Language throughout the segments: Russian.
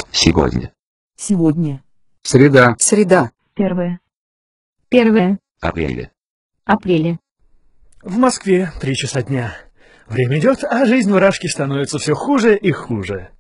Сегодня. Сегодня. Среда. Среда. Первое. Апреля. В Москве 3 часа дня. Время идет, а жизнь в Рашке становится все хуже и хуже.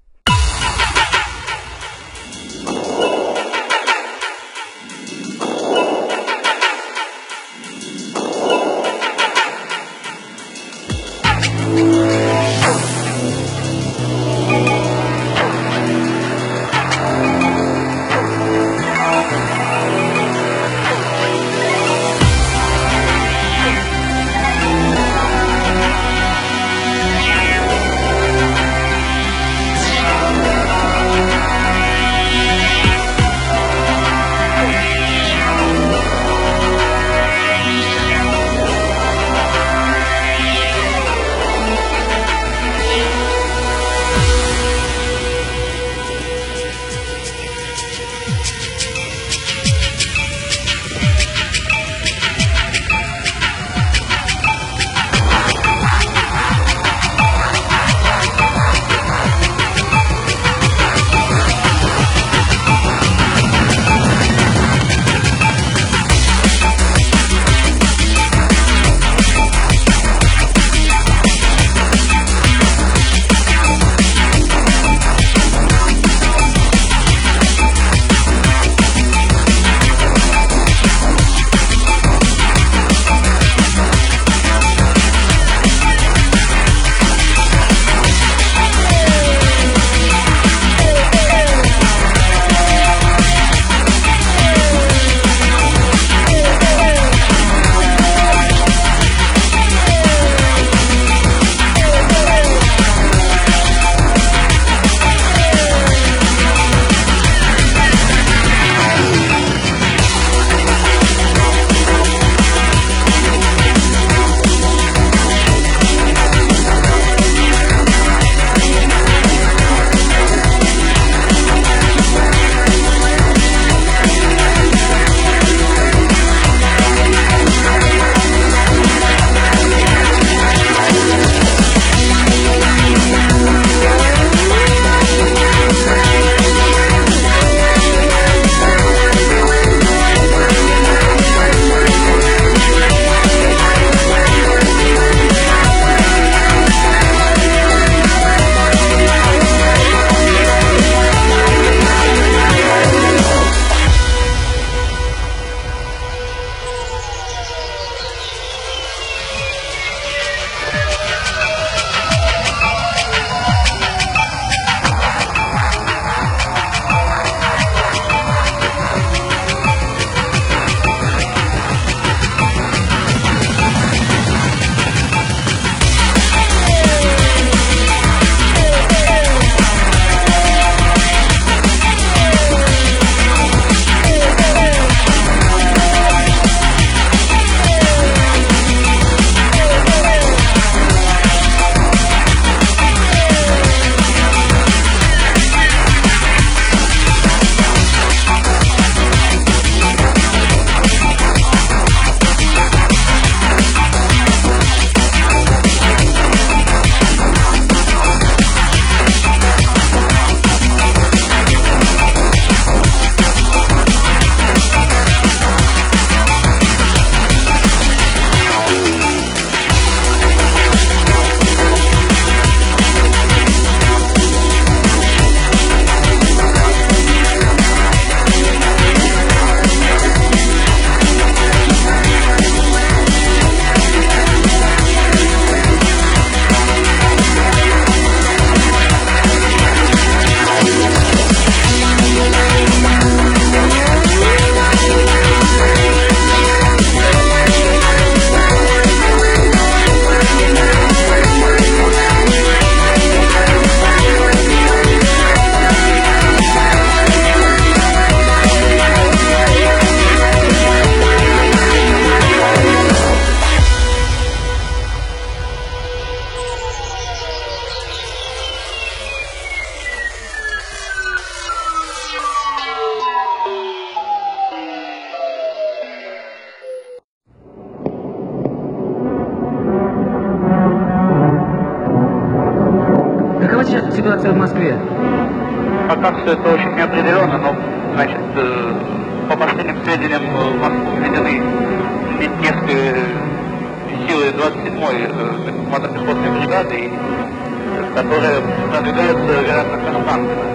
Какова сейчас ситуация в Москве? Пока все это очень неопределенно, но, значит, по последним сведениям, в Москву введены несколько силы 27-й мотопехотной бригады, которая продвигается, вероятно, к Константино.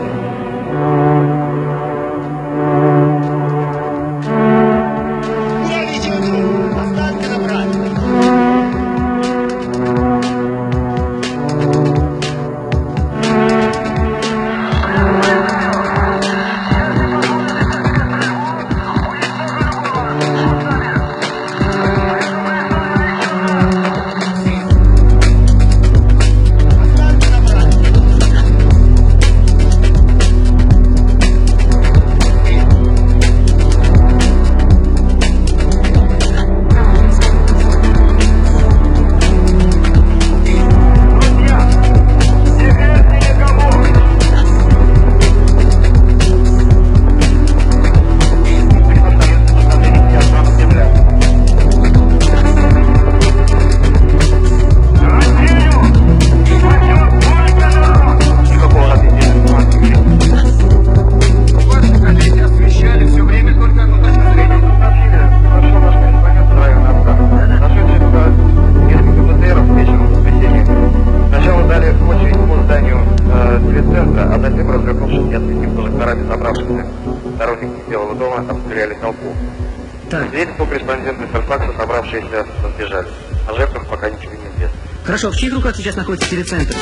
Сторонники Белого дома обстреляли толпу. Свидетельству корреспонденты Интерфакса, собравшиеся, разбежались. О жертвах пока ничего не известно. Хорошо, в чьих руках сейчас находится телецентр?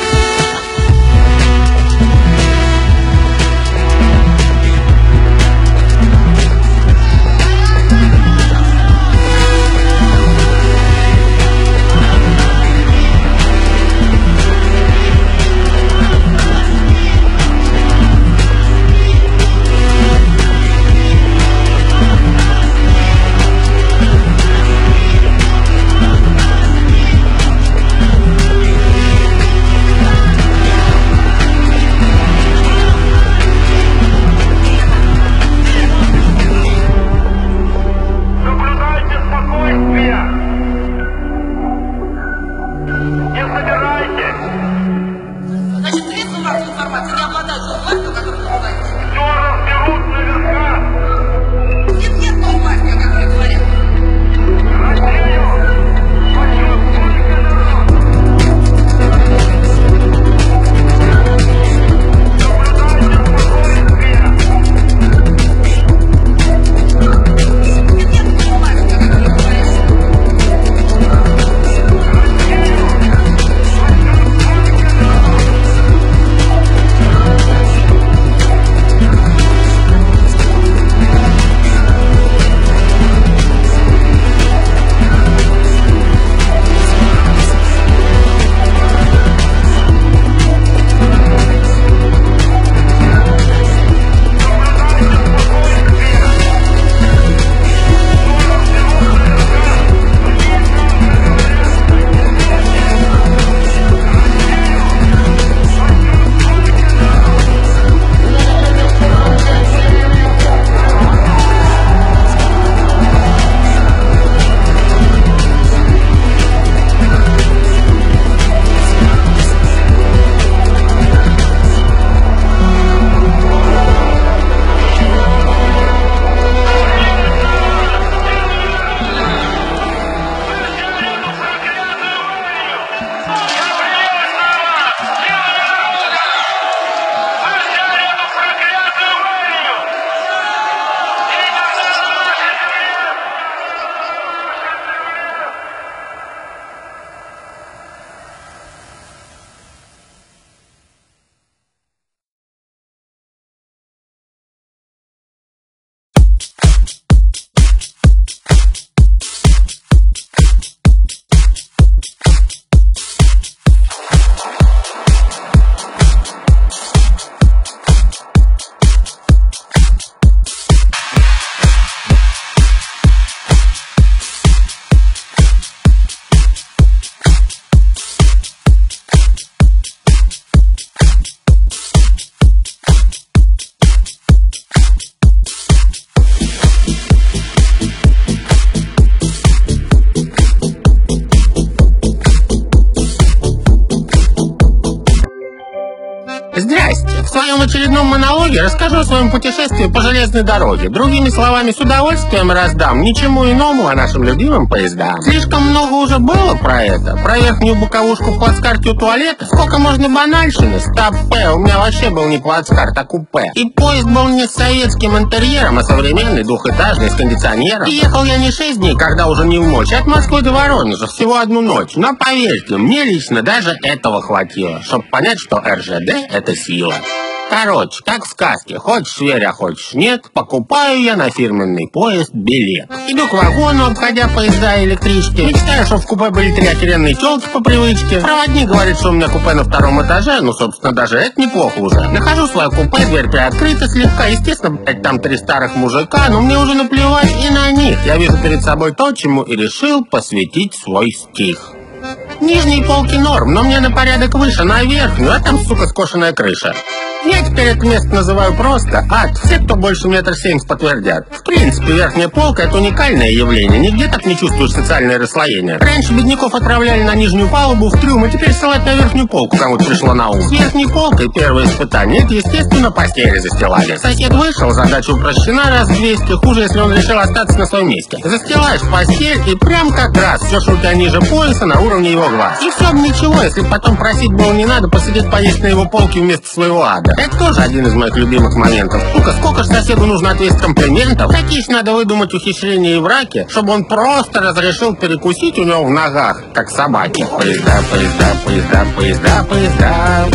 своем очередном монологе расскажу о своем путешествии по железной дороге. Другими словами, с удовольствием раздам ничему иному, а нашим любимым поездам. Слишком много уже было про это. Про верхнюю боковушку в плацкарте у туалета. Сколько можно банальщины? Стопе, у меня вообще был не плацкарт, а купе. И поезд был не с советским интерьером, а современный, двухэтажный, с кондиционером. И ехал я не 6 дней, когда уже не в мочь, от Москвы до Воронежа, всего одну ночь. Но поверьте, мне лично даже этого хватило, чтобы понять, что РЖД — это сила. Короче, как в сказке, хочешь верь, а хочешь нет, покупаю я на фирменный поезд билет. Иду к вагону, обходя поезда и электрички. Мечтаю, что в купе были 3 охеренные тёлки по привычке. Проводник говорит, что у меня купе на 2-м этаже, ну, собственно, даже это неплохо уже. Нахожу свое купе, дверь приоткрыта слегка. Естественно, блядь, там 3 старых мужика, но мне уже наплевать и на них. Я вижу перед собой то, чему и решил посвятить свой стих. Нижние полки норм, но мне на порядок выше, на верхнюю, а там, сука, скошенная крыша. Я теперь это место называю просто ад. Все, кто больше 1,70 м, подтвердят. В принципе, верхняя полка — это уникальное явление. Нигде так не чувствуешь социальное расслоение. Раньше бедняков отправляли на нижнюю палубу в трюм, а теперь ссылать на верхнюю полку кому-то пришло на ум. С верхней полкой первое испытание — это, естественно, постели застилали. Сосед вышел, задача упрощена раз в 200, хуже, если он решил остаться на своем месте. Застилаешь постель и прям как раз все, что у тебя ниже пояса, на уровне его глаз. И все бы ничего, если бы потом просить было не надо посидеть поесть на его полке вместо своего ада. Это тоже один из моих любимых моментов. Сука, сколько же соседу нужно ответить комплиментов? Какие ж надо выдумать ухищрения и враки, чтобы он просто разрешил перекусить у него в ногах, как собаки. Поезда, поезда, поезда, поезда, поезда.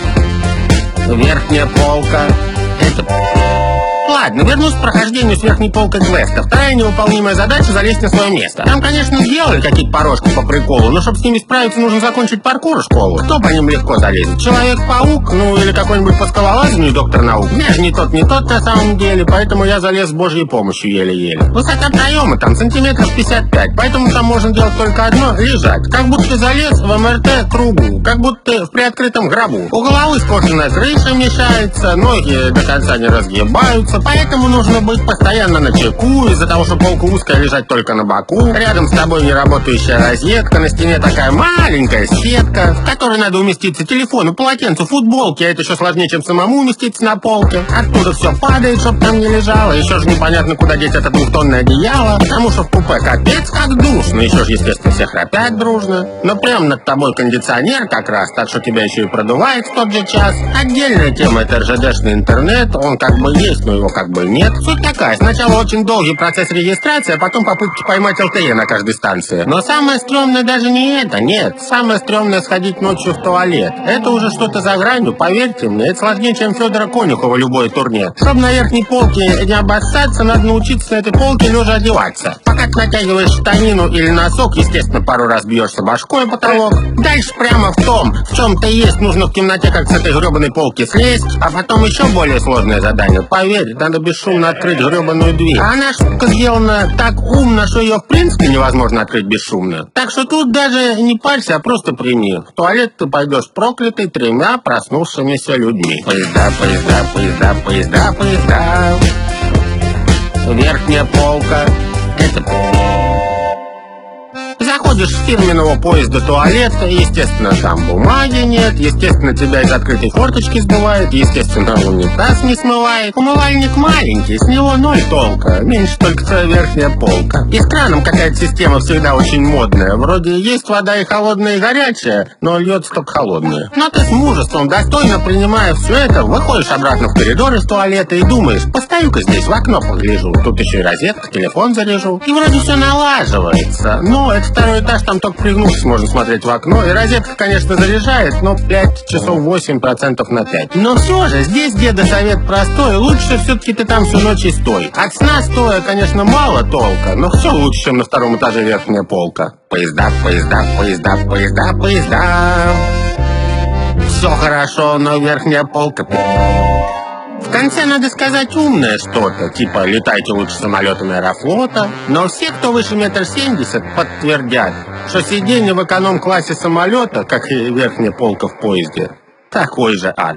Верхняя полка. Это... Ладно, вернусь к прохождению с верхней полкой квеста. Вторая невыполнимая задача — залезть на свое место. Там, конечно, сделали какие-то порожки по приколу, но чтобы с ними справиться, нужно закончить паркур школу. Кто по ним легко залезет? Человек-паук? Ну, или какой-нибудь по скалолазанию доктор наук? Я же не тот на самом деле, поэтому я залез с божьей помощью еле-еле. Высота проема там сантиметров 55, поэтому там можно делать только одно — лежать. Как будто ты залез в МРТ трубу, как будто ты в приоткрытом гробу. У головы скошенная крыша мешается, ноги до конца не разгибаются. Поэтому нужно быть постоянно начеку, из-за того, что полка узкая, лежать только на боку. Рядом с тобой неработающая розетка, на стене такая маленькая сетка, в которой надо уместиться телефону, полотенцу, футболке, а это еще сложнее, чем самому уместиться на полке. Оттуда все падает, чтоб там не лежало, еще же непонятно, куда деть это 2-тонное одеяло, потому что в купе капец как душно, еще же, естественно, все храпят дружно. Но прям над тобой кондиционер как раз, так что тебя еще и продувает в тот же час. Отдельная тема — это РЖДшный интернет, он как бы есть, но его как бы нет. Суть такая: сначала очень долгий процесс регистрации, а потом попытки поймать ЛТЕ на каждой станции. Но самое стрёмное даже не это, нет. Самое стрёмное — сходить ночью в туалет. Это уже что-то за гранью, поверьте мне. Это сложнее, чем Федора Конюхова любое турне. Чтобы на верхней полке не обоссаться, надо научиться на этой полке лежа одеваться. Пока ты натягиваешь штанину или носок, естественно, пару раз бьешься башкой о потолок. Дальше прямо в том, в чем ты есть, нужно в темноте как с этой гребаной полки слезть. А потом еще более сложное задание. Поверь, надо бесшумно открыть гребаную дверь. А она, штука, сделана так умно, что ее в принципе невозможно открыть бесшумно. Так что тут даже не парься, а просто прими. В туалет ты пойдешь проклятый 3 проснувшимися людьми. Поезда, поезда, поезда, поезда, поезда. Верхняя полка. Это... Заходишь с фирменного поезда туалета, естественно, там бумаги нет, естественно, тебя из открытой форточки сбывает, естественно, унитаз не смывает. Умывальник маленький, с него 0 толка, меньше только твоя верхняя полка. И с краном какая-то система всегда очень модная, вроде есть вода и холодная, и горячая, но льется только холодная. Но ты с мужеством, достойно принимая все это, выходишь обратно в коридор из туалета и думаешь: постою-ка здесь в окно погляжу, тут еще и розетка, телефон заряжу. И вроде все налаживается, но это 2-й этаж, там только пригнувшись можно смотреть в окно. И розетка, конечно, заряжает, но 5 часов 8% на 5. Но все же, здесь деда совет простой: лучше все-таки ты там всю ночь и стой. От сна стоя, конечно, мало толка, но все лучше, чем на 2-м этаже верхняя полка. Поезда, поезда, поезда, поезда, поезда. Все хорошо, но верхняя полка... В конце надо сказать умное что-то, типа «летайте лучше самолетами Аэрофлота». Но все, кто выше 1,70 м, подтвердят, что сиденье в эконом-классе самолета, как и верхняя полка в поезде, такой же ад.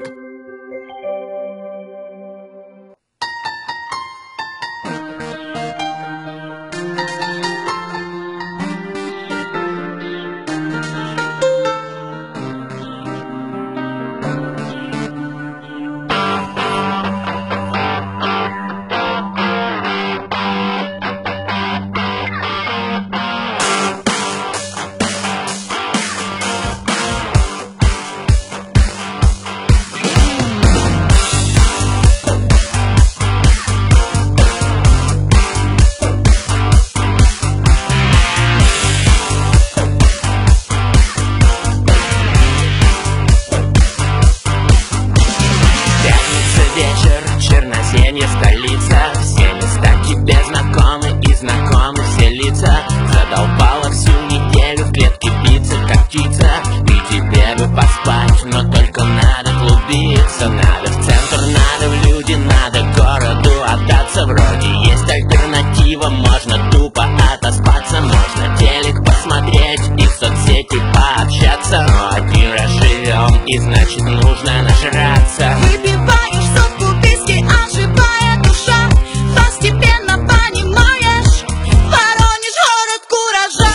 столица. Все места тебе знакомы и знакомы все лица. Задолбала всю неделю в клетке биться, как птица. И тебе бы поспать, но только надо клубиться. Надо в центр, надо в люди, надо городу отдаться. Вроде есть альтернатива, можно тупо отоспаться. Можно телек посмотреть и в соцсети пообщаться. Но один раз живем, и значит нужно нажраться. Выпиваешь сотку виски, оживая душа. Постепенно понимаешь, Воронеж город куража.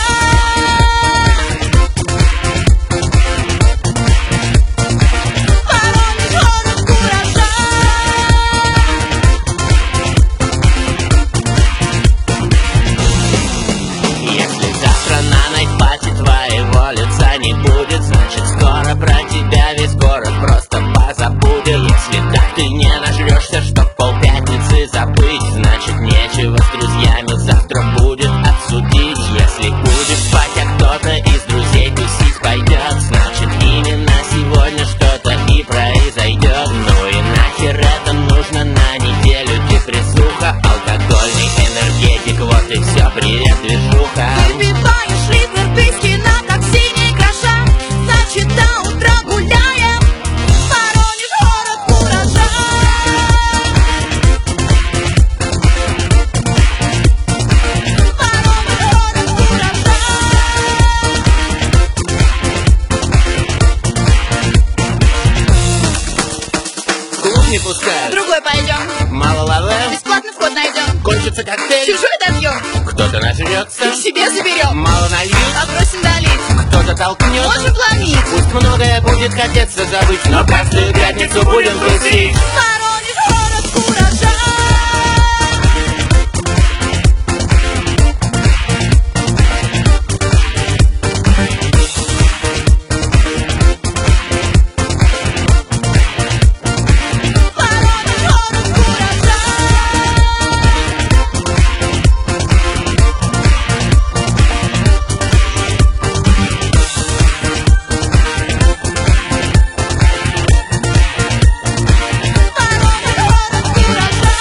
Воронеж город куража. Если завтра на найтпати твоего лица не будет, значит скоро про тебя весь город просто позабудет. Если так ты не нажрешься, чтоб полпятницы забыть, значит нечего с друзьями завтра будет обсудить. Если будешь спать, а кто-то из друзей тусить пойдет, значит именно сегодня что-то и произойдет. Ну и нахер это нужно на неделю? Депрессуха, алкогольный энергетик, вот и все, привет, движуха. Выпиваешь литр виски на такси не гроша. Значит до утра гуляем, Воронеж город куража. Воронеж город куража. Клуб не пускают, Другой пойдем, мало лаве, бесплатный вход найдем. кончится коктейль, Чужой добьем, кто-то нажрется, к себе заберем. мало нальют, Попросим долить, кто-то толкнет. можем планить. Пусть многое будет хотеться забыть, но каждую пятницу будем тусить. Воронеж город куража. Воронеж город куража. Воронеж город куража.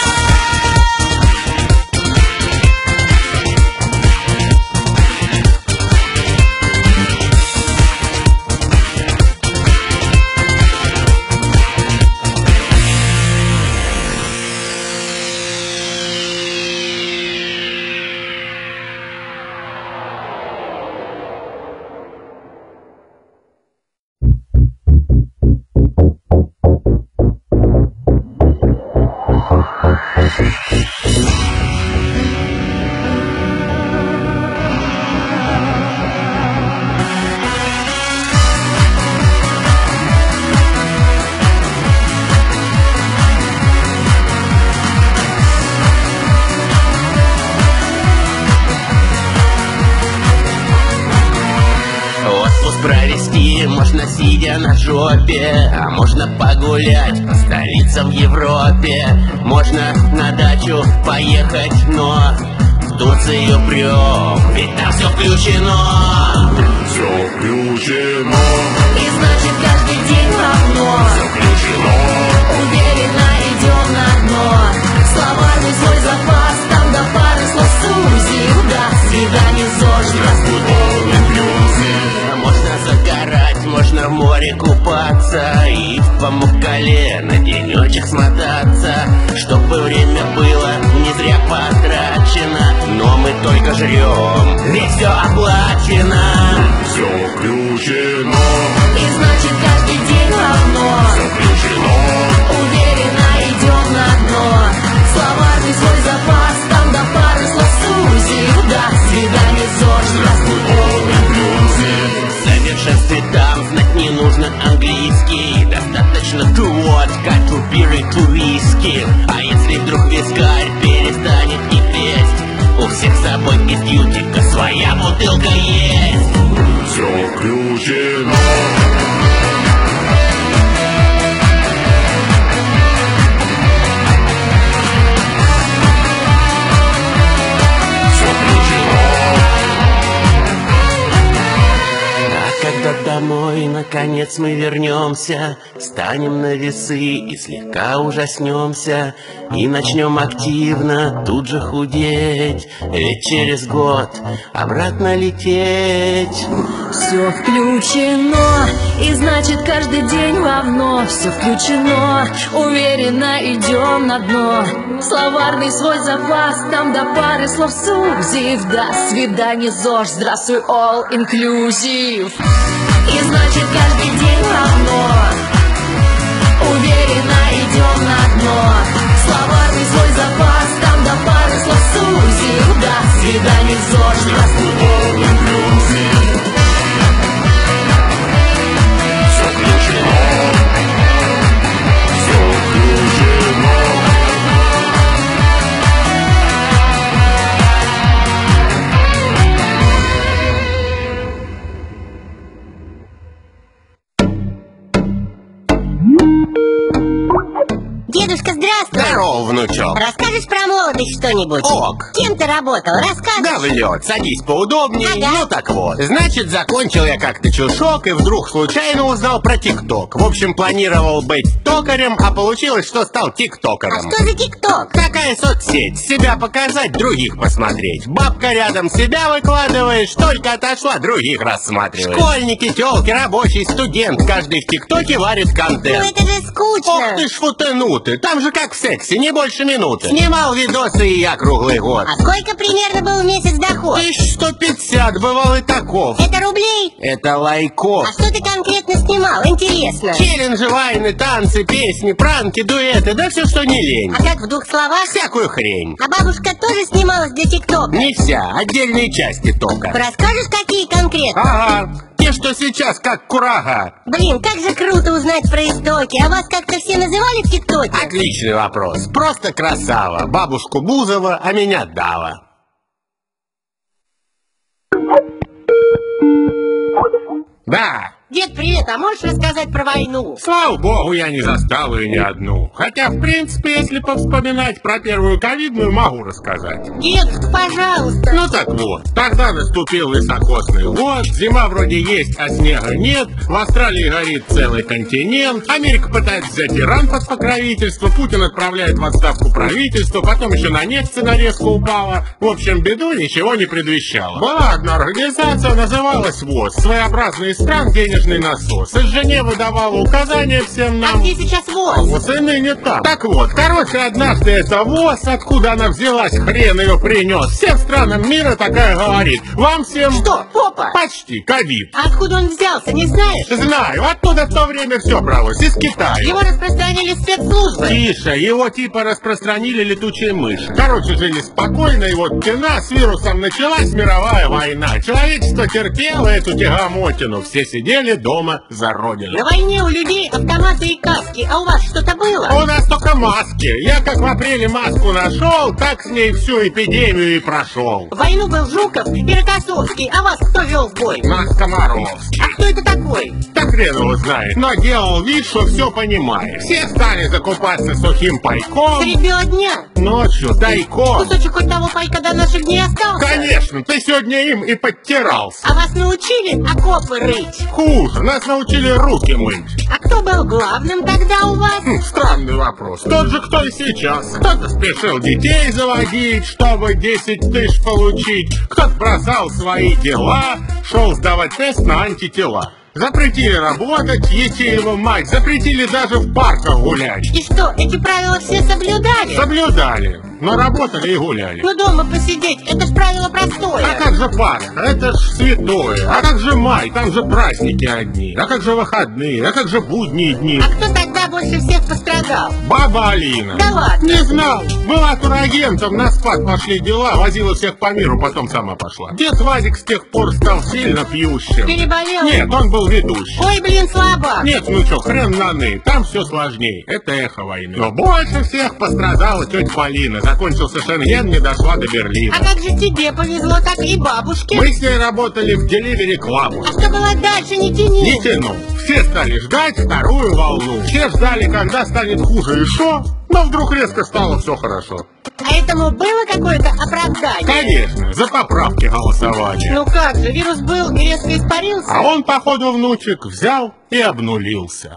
Отпуск провести можно сидя на жопе, а можно погулять по столицам Европе. Можно на дачу поехать, но в Турцию прём, ведь там все включено. Все включено. И значит каждый день равно. Все включено. Уверенно идем на дно. Словарный свой запас, там до пары слов сузил. До свидания, ЗОЖ, здравствуй, полный плюсы. Можно загорать, можно в море купаться и в Памуккале на денечек смотаться, чтобы время было не зря потрачено. Но мы только жрем, ведь все оплачено. Все включено. И значит каждый день равно. Все включено. Уверенно идем на дно. Словарный свой запас, там до пары слов сузил. До свидания, ЗОЖ, здравствуй, полный плюсы. В совершенстве там знать не нужно английский. Достаточно водка, тупиры, туриски. А если вдруг вискарь перестанет кипеть, у всех с собой из ютика своя бутылка есть. Все включено. наконец мы вернемся, станем на весы и слегка ужаснемся, и начнем активно тут же худеть, ведь через год обратно лететь. Все включено, и значит каждый день равно. Все включено, уверенно идем на дно. Словарный свой запас, там до пары слов сузив. До свидания, ЗОЖ, здравствуй, all inclusive. И значит каждый день равно, уверенно идем на дно. Словарный свой запас, там до пары слов сузив. До свидания, ЗОЖ, здравствуй, all inclusive. Дедушка, здравствуй! Здорово, внучок. Расскажешь про молодость что-нибудь? Ок. Кем ты работал? Расскажешь? Да в лед, садись поудобнее. Ага. Ну так вот. Значит, закончил я как-то чушок и вдруг случайно узнал про ТикТок. В общем, планировал быть токарем, а получилось, что стал А тиктокером. что за ТикТок? Такая соцсеть. Себя показать, других посмотреть. Бабка рядом себя выкладываешь, только отошла, других рассматриваешь. Школьники, тёлки, рабочий, студент. Каждый в ТикТоке варит Ну контент. это же скучно. Ох ты ж футанутый, там же как в сексе, не больше минуты. Снимал видосы и я круглый год. А сколько примерно был в месяц доход? 1150, бывал и таков. Это рублей? Это лайков. А что ты конкретно снимал? Интересно. Челленджи, вайны, танцы, песни, пранки, дуэты, да все, что не лень. А как в двух словах? Всякую хрень. А бабушка тоже снималась для ТикТока? Не вся, отдельные части только. Расскажешь, какие конкретно? Ага, те, что сейчас как курага. Блин, как же круто узнать про истоки. А вас как-то все называли в ТикТоке? Отличный вопрос. Просто красава. Бабушку Бузова, а меня Дава. Да. Дед, привет, а можешь рассказать про войну? Слава богу, я не застал ее ни одну. Хотя, в принципе, если повспоминать про первую ковидную, могу рассказать. Дедушка, пожалуйста. Ну так вот, тогда наступил високосный год, зима вроде есть, а снега нет, в Австралии горит целый континент, Америка пытается взять Иран под покровительство, Путин отправляет в отставку правительство, потом еще на нефть цена резко упала. В общем, беду ничего не предвещало. Была одна организация, называлась ВОЗ, своеобразный стран денежный насос. Из Женевы давала указания всем А нам. где сейчас ВОЗ? Вот и ныне там. Так вот, короче, однажды эта ВОЗ, откуда она взялась, хрен ее принес. Всем странам мира такая говорит. Вам всем... Что, попа? Почти, ковид. А откуда он взялся, не знаешь? Знаю, оттуда в то время все бралось, из Китая. Его распространили спецслужбы. Тише, его типа распространили летучие мыши. Короче, жили спокойно, и вот тена, с вирусом началась мировая война. Человечество терпело эту тягомотину, все сидели дома за родину. На войне у людей автоматы и каски, а у вас что-то было? У нас только маски. Я как в апреле маску нашел, так с ней всю эпидемию и прошел. В войну был Жуков и Рокоссовский, а вас кто вел в бой? Нас Комаровский. А кто это такой? Так хрен его знает, но делал вид, что все понимает. Все стали закупаться сухим пайком. Средь бела дня? Ночью тайком. Кусочек хоть того пайка до наших дней остался? Конечно, ты сегодня им и подтирался. А вас научили окопы рыть? Хуже, нас научили руки мыть. А кто был главным тогда у вас? Странный вопрос. Тот же, кто и сейчас. Кто-то спешил детей заводить, чтобы 10 тысяч получить. Кто-то бросал свои дела, шел сдавать тест на антитела. Запретили работать, Етеева мать, запретили даже в парках гулять. И что, эти правила все соблюдали? Соблюдали, но работали и гуляли. Ну дома посидеть, это ж правило простое. А как же Пасха? Это ж святое. А как же май? Там же праздники одни. А как же выходные? А как же будние дни? А кто тогда больше всех пострадал? Баба Алина. Да ладно. Не знал. Была турагентом, на спад пошли дела, возила всех по миру, потом сама пошла. Дед Вадик с тех пор стал сильно пьющим. Переболел? Нет, он был ведущий. Ой, блин, слабо. Нет, ну что, хрен на ны, там все сложнее. Это эхо войны. Но больше всех пострадала тетя Полина. Закончился Шенген, не дошла до Берлина. А как же тебе повезло, так и бабушке? Мы с ней работали в Delivery Club. А что было дальше, не тяни. Не тянул. Все стали ждать вторую волну. Все ждали, когда станет хуже и шо, но вдруг резко стало все хорошо. А этому было какое-то оправдание? Конечно, за поправки голосовали. Ну как же, вирус был и резко испарился? А он, походу, внучек, взял и обнулился.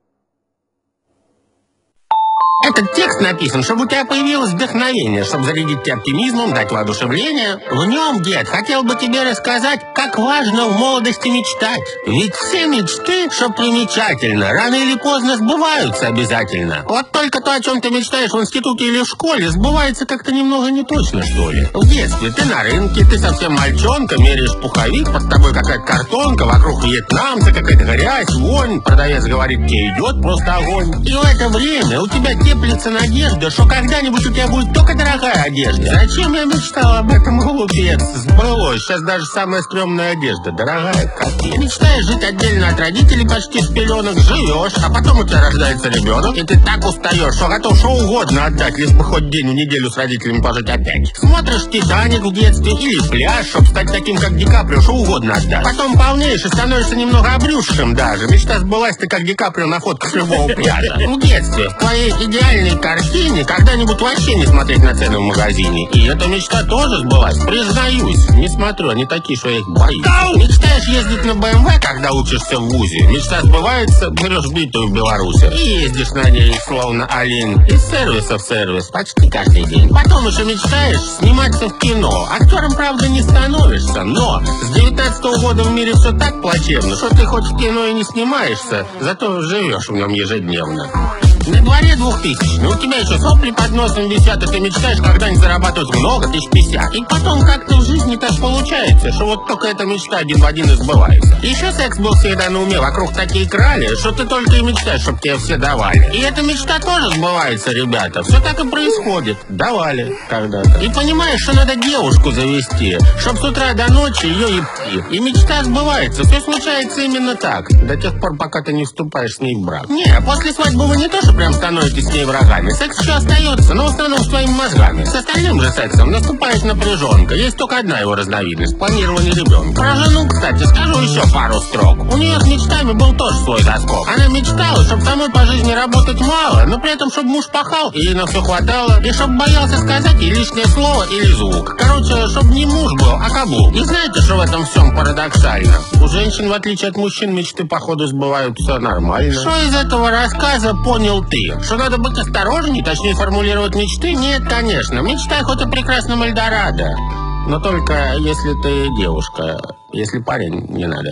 Этот текст написан, чтобы у тебя появилось вдохновение, чтобы зарядить тебя оптимизмом, дать воодушевление. В нем, дед, хотел бы тебе рассказать, как важно в молодости мечтать. Ведь все мечты, что примечательно, рано или поздно сбываются обязательно. Вот только то, о чем ты мечтаешь в институте или в школе, сбывается как-то немного не точно, что ли. В детстве ты на рынке, ты совсем мальчонка, меряешь пуховик, под тобой какая-то картонка, вокруг вьетнамцы, какая-то грязь, вонь. Продавец говорит, тебе идет просто огонь. И в это время у тебя теплится надежда, что когда-нибудь у тебя будет только дорогая одежда. Зачем я мечтал об этом, глупец? Сбылось. Сейчас даже самая стрёмная одежда дорогая, капец. Мечтаешь жить отдельно от родителей почти с пеленок, живешь, а потом у тебя рождается ребенок, и ты так устаешь, что готов что угодно отдать, лишь бы хоть день в неделю с родителями пожить опять. Смотришь «Титаник» в детстве или «Пляж», чтоб стать таким, как Ди Каприо, что угодно отдать. Потом полнеешь и становишься немного обрюзшим даже. Мечта сбылась, ты как Ди Каприо на фотках любого пляжа. В детстве, в твоей идеальной картине, когда-нибудь вообще не смотреть на цены в магазине. И эта мечта тоже сбылась, признаюсь. Не смотрю, они такие, что я их боюсь. Мечтаешь ездить на БМВ, когда учишься в вузе. Мечта сбывается, берешь битую в Беларуси и ездишь на ней, словно олень, из сервиса в сервис почти каждый день. Потом еще мечтаешь сниматься в кино. Актером, правда, не становишься, но с 19-го года в мире все так плачевно, что ты хоть в кино и не снимаешься, зато живешь в нем ежедневно. На дворе 2000, у тебя еще сопли под носом висят, и ты мечтаешь когда-нибудь зарабатывать много, 1050. И потом как-то в жизни так получается, что вот только эта мечта один в один и сбывается. Еще секс был всегда на уме, вокруг такие крали, что ты только и мечтаешь, чтобы тебе все давали. И эта мечта тоже сбывается, ребята, все так и происходит. Давали когда-то. И понимаешь, что надо девушку завести, чтоб с утра до ночи ее ебти. И мечта сбывается, все случается именно так, до тех пор, пока ты не вступаешь с ней в брак. Не, после свадьбы вы не то, что прям становитесь с ней врагами. Секс еще остается, но в основном с твоими мозгами. С остальным же сексом наступает напряженка. Есть только одна его разновидность — планирование ребенка. Про жену, кстати, скажу еще пару строк. У нее с мечтами был тоже свой заскок. Она мечтала, чтобы самой по жизни работать мало, но при этом, чтобы муж пахал, и ей на все хватало, и чтобы боялся сказать ей лишнее слово или звук. Короче, чтобы не муж был, а каблук. И знаете, что в этом всем парадоксально? У женщин, в отличие от мужчин, мечты, походу, сбываются нормально. Что из этого рассказа понял ты? Что надо быть осторожней, точнее формулировать мечты? Нет, конечно. Мечтай хоть о прекрасном Эльдорадо. Но только если ты девушка. Если парень, не надо.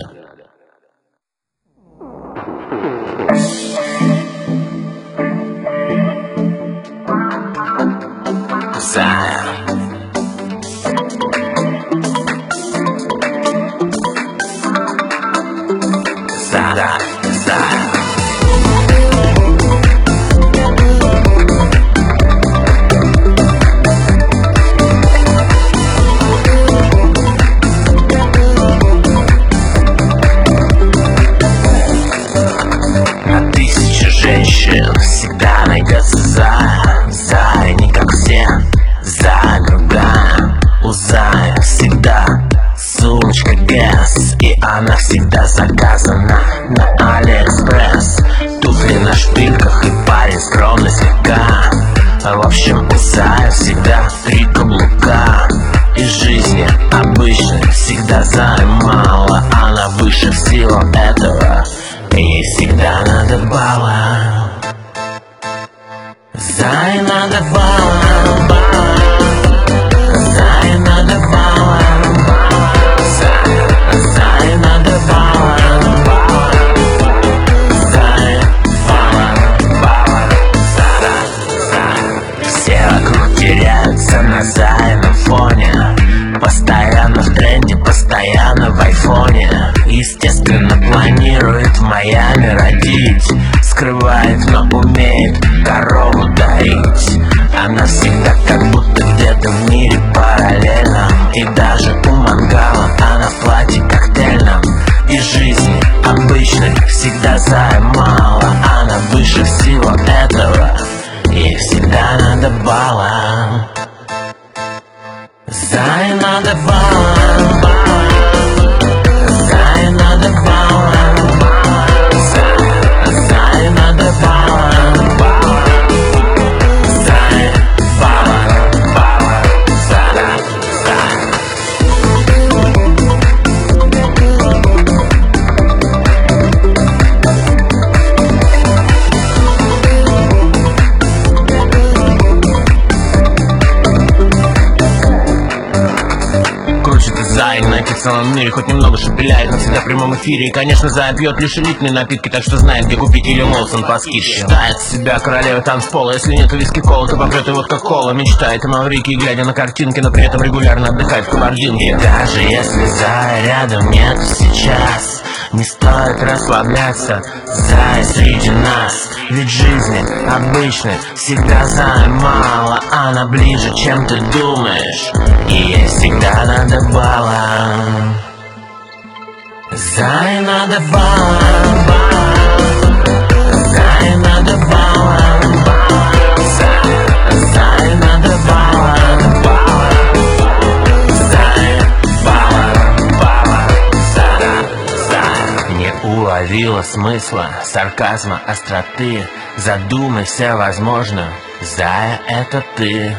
Всегда найдется за, не как все, за круга. У Зая всегда сумочка Гэс, и она всегда заказана на Алиэкспресс. Туфли на шпильках и парень скромный слегка. В общем, у Зая всегда 3 каблука. Из жизни обычной всегда Зая мало, она выше всего этого, ей всегда надо балла. Зай надо балла, Зай надо балла, Зай надо балла, Зай балла, все вокруг теряются на Зайном фоне. Постоянно в тренде, постоянно в айфоне. Естественно, планирует в Майами родить. Скрывает, но умеет корову доить. Она всегда как будто где-то в мире параллельном. И даже у мангала она в платье коктейльном. И жизни обычной всегда Зая мало, она выше всего этого, ей всегда надо балла. Зай надо балла, Зай надо балла, Зай надо балла, Зай балла. единственного в мире хоть немного шепеляет навсегда в прямом эфире. И, конечно, Зая пьет лишь элитные напитки, так что знает, где купить или Молсон по скидке. Считает себя королевой танцпола, если нет виски кола, то покрытый водка кола. Мечтает о Маврикии, глядя на картинки, но при этом регулярно отдыхает в Кабардинке. И даже если Зая рядом нет сейчас, не стоит расслабляться, Зая среди нас. Ведь жизни обычной всегда Зая мало, она ближе, чем ты думаешь, и ей всегда надо балла. Зае надо балла, Зае надо балла, Зае надо балла, Зае балла, Зая не уловила смысла, сарказма, остроты. Задумайся, возможно, Зая, это ты.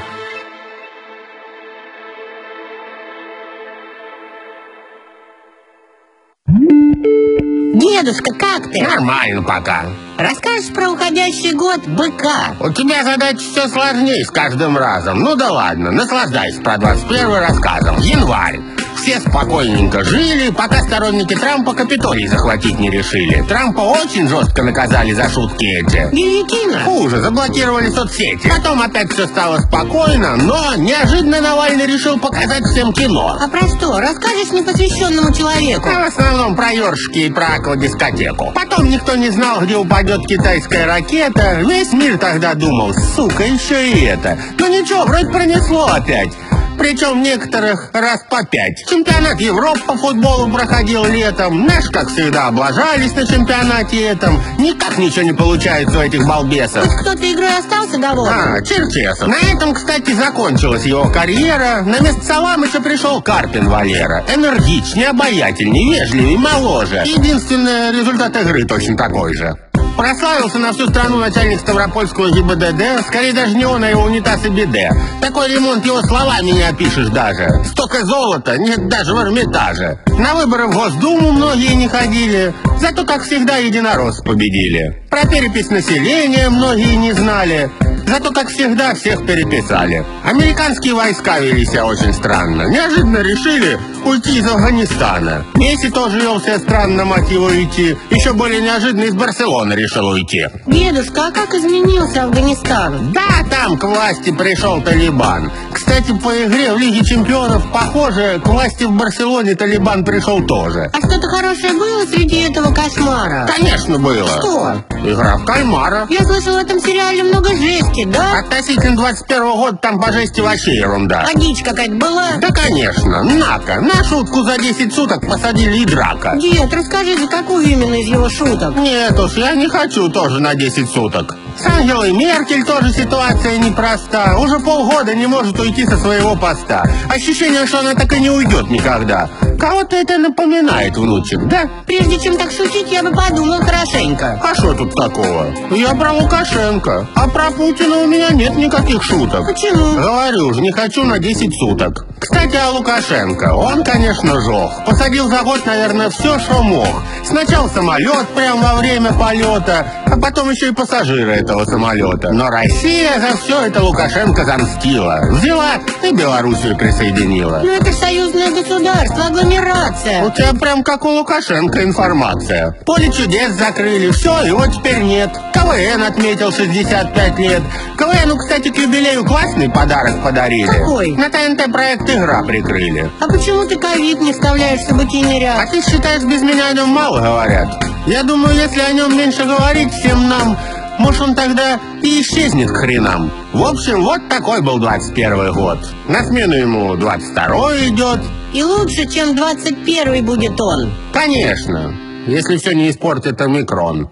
Дедушка, как ты? Нормально пока. Расскажешь про уходящий год быка? У тебя задача все сложнее с каждым разом. Ну да ладно, наслаждайся про 21-й рассказом. Январь. Все спокойненько жили, пока сторонники Трампа Капитолий захватить не решили. Трампа очень жестко наказали за шутки эти. Гильотина? Хуже, заблокировали соцсети. Потом опять все стало спокойно, но неожиданно Навальный решил показать всем кино. А про что? Расскажешь непосвященному человеку? А в основном про ёршики и про аквадискотеку. Потом никто не знал, где упадет китайская ракета. Весь мир тогда думал, сука, еще и это. Ну ничего, вроде пронесло опять. Причем некоторых раз по 5. Чемпионат Европы по футболу проходил летом. Наши, как всегда, облажались на чемпионате этом. Никак ничего не получается у этих балбесов. Хоть кто-то игрой остался доволен? Черчесов. На этом, кстати, закончилась его карьера. На место Саламыча пришел Карпин Валера. Энергичнее, обаятельнее, вежливее, моложе. Единственный результат игры точно такой же. Прославился на всю страну начальник Ставропольского ГИБДД. Скорее даже не он, а его унитаз и биде. Такой ремонт его словами не опишешь даже. Столько золота нет даже в Эрмитаже. На выборы в Госдуму многие не ходили. Зато, как всегда, единороссы победили. Про перепись населения многие не знали. Зато, как всегда, всех переписали. Американские войска вели себя очень странно. Неожиданно решили уйти из Афганистана. Месси тоже вел себя странно, мотиву уйти. Еще более неожиданно из Барселоны решил уйти. Дедушка, а как изменился Афганистан? Да, там к власти пришел Талибан. Кстати, по игре в Лиге Чемпионов, похоже, к власти в Барселоне Талибан пришел тоже. А что-то хорошее было среди этого кошмара? Конечно, было. Что? Игра в кальмара. Я слышал, в этом сериале много жести, да? Относительно 21-го года там по жести вообще ерунда. А дичь какая-то была? Да, конечно. На-ка, на шутку за 10 суток посадили и драка. Дед, расскажи, за какую именно из его шуток? Нет уж, я не хочу тоже на 10 суток. С Ангелой Меркель тоже ситуация непроста. Уже полгода не может уйти со своего поста. Ощущение, что она так и не уйдет никогда. Кого-то это напоминает, внучек, да? Прежде чем так шутить, я бы подумал хорошенько. А что тут такого? Я про Лукашенко. А про Путина у меня нет никаких шуток. Почему? Говорю же, не хочу на 10 суток. Кстати, о Лукашенко. Он, конечно, жёг. Посадил за год, наверное, все, что мог. Сначала самолет прямо во время полета, а потом еще и пассажиры этого самолета. Но Россия за все это Лукашенко замстила. Взяла и Белоруссию присоединила. Ну это союзное государство, агломерация. У тебя прям как у Лукашенко информация. Поле чудес закрыли, все, его теперь нет. КВН отметил 65 лет. КВНу, кстати, к юбилею классный подарок подарили. Какой? На ТНТ проект «Игра» прикрыли. А почему ты ковид не вставляешь в событийный ряд? А ты считаешь, без меня о нем мало говорят? Я думаю, если о нем меньше говорить всем нам, может, он тогда и исчезнет к хренам. В общем, вот такой был 21 год. На смену ему 22-й идет. И лучше, чем 21-й будет он. Конечно, если все не испортит омикрон.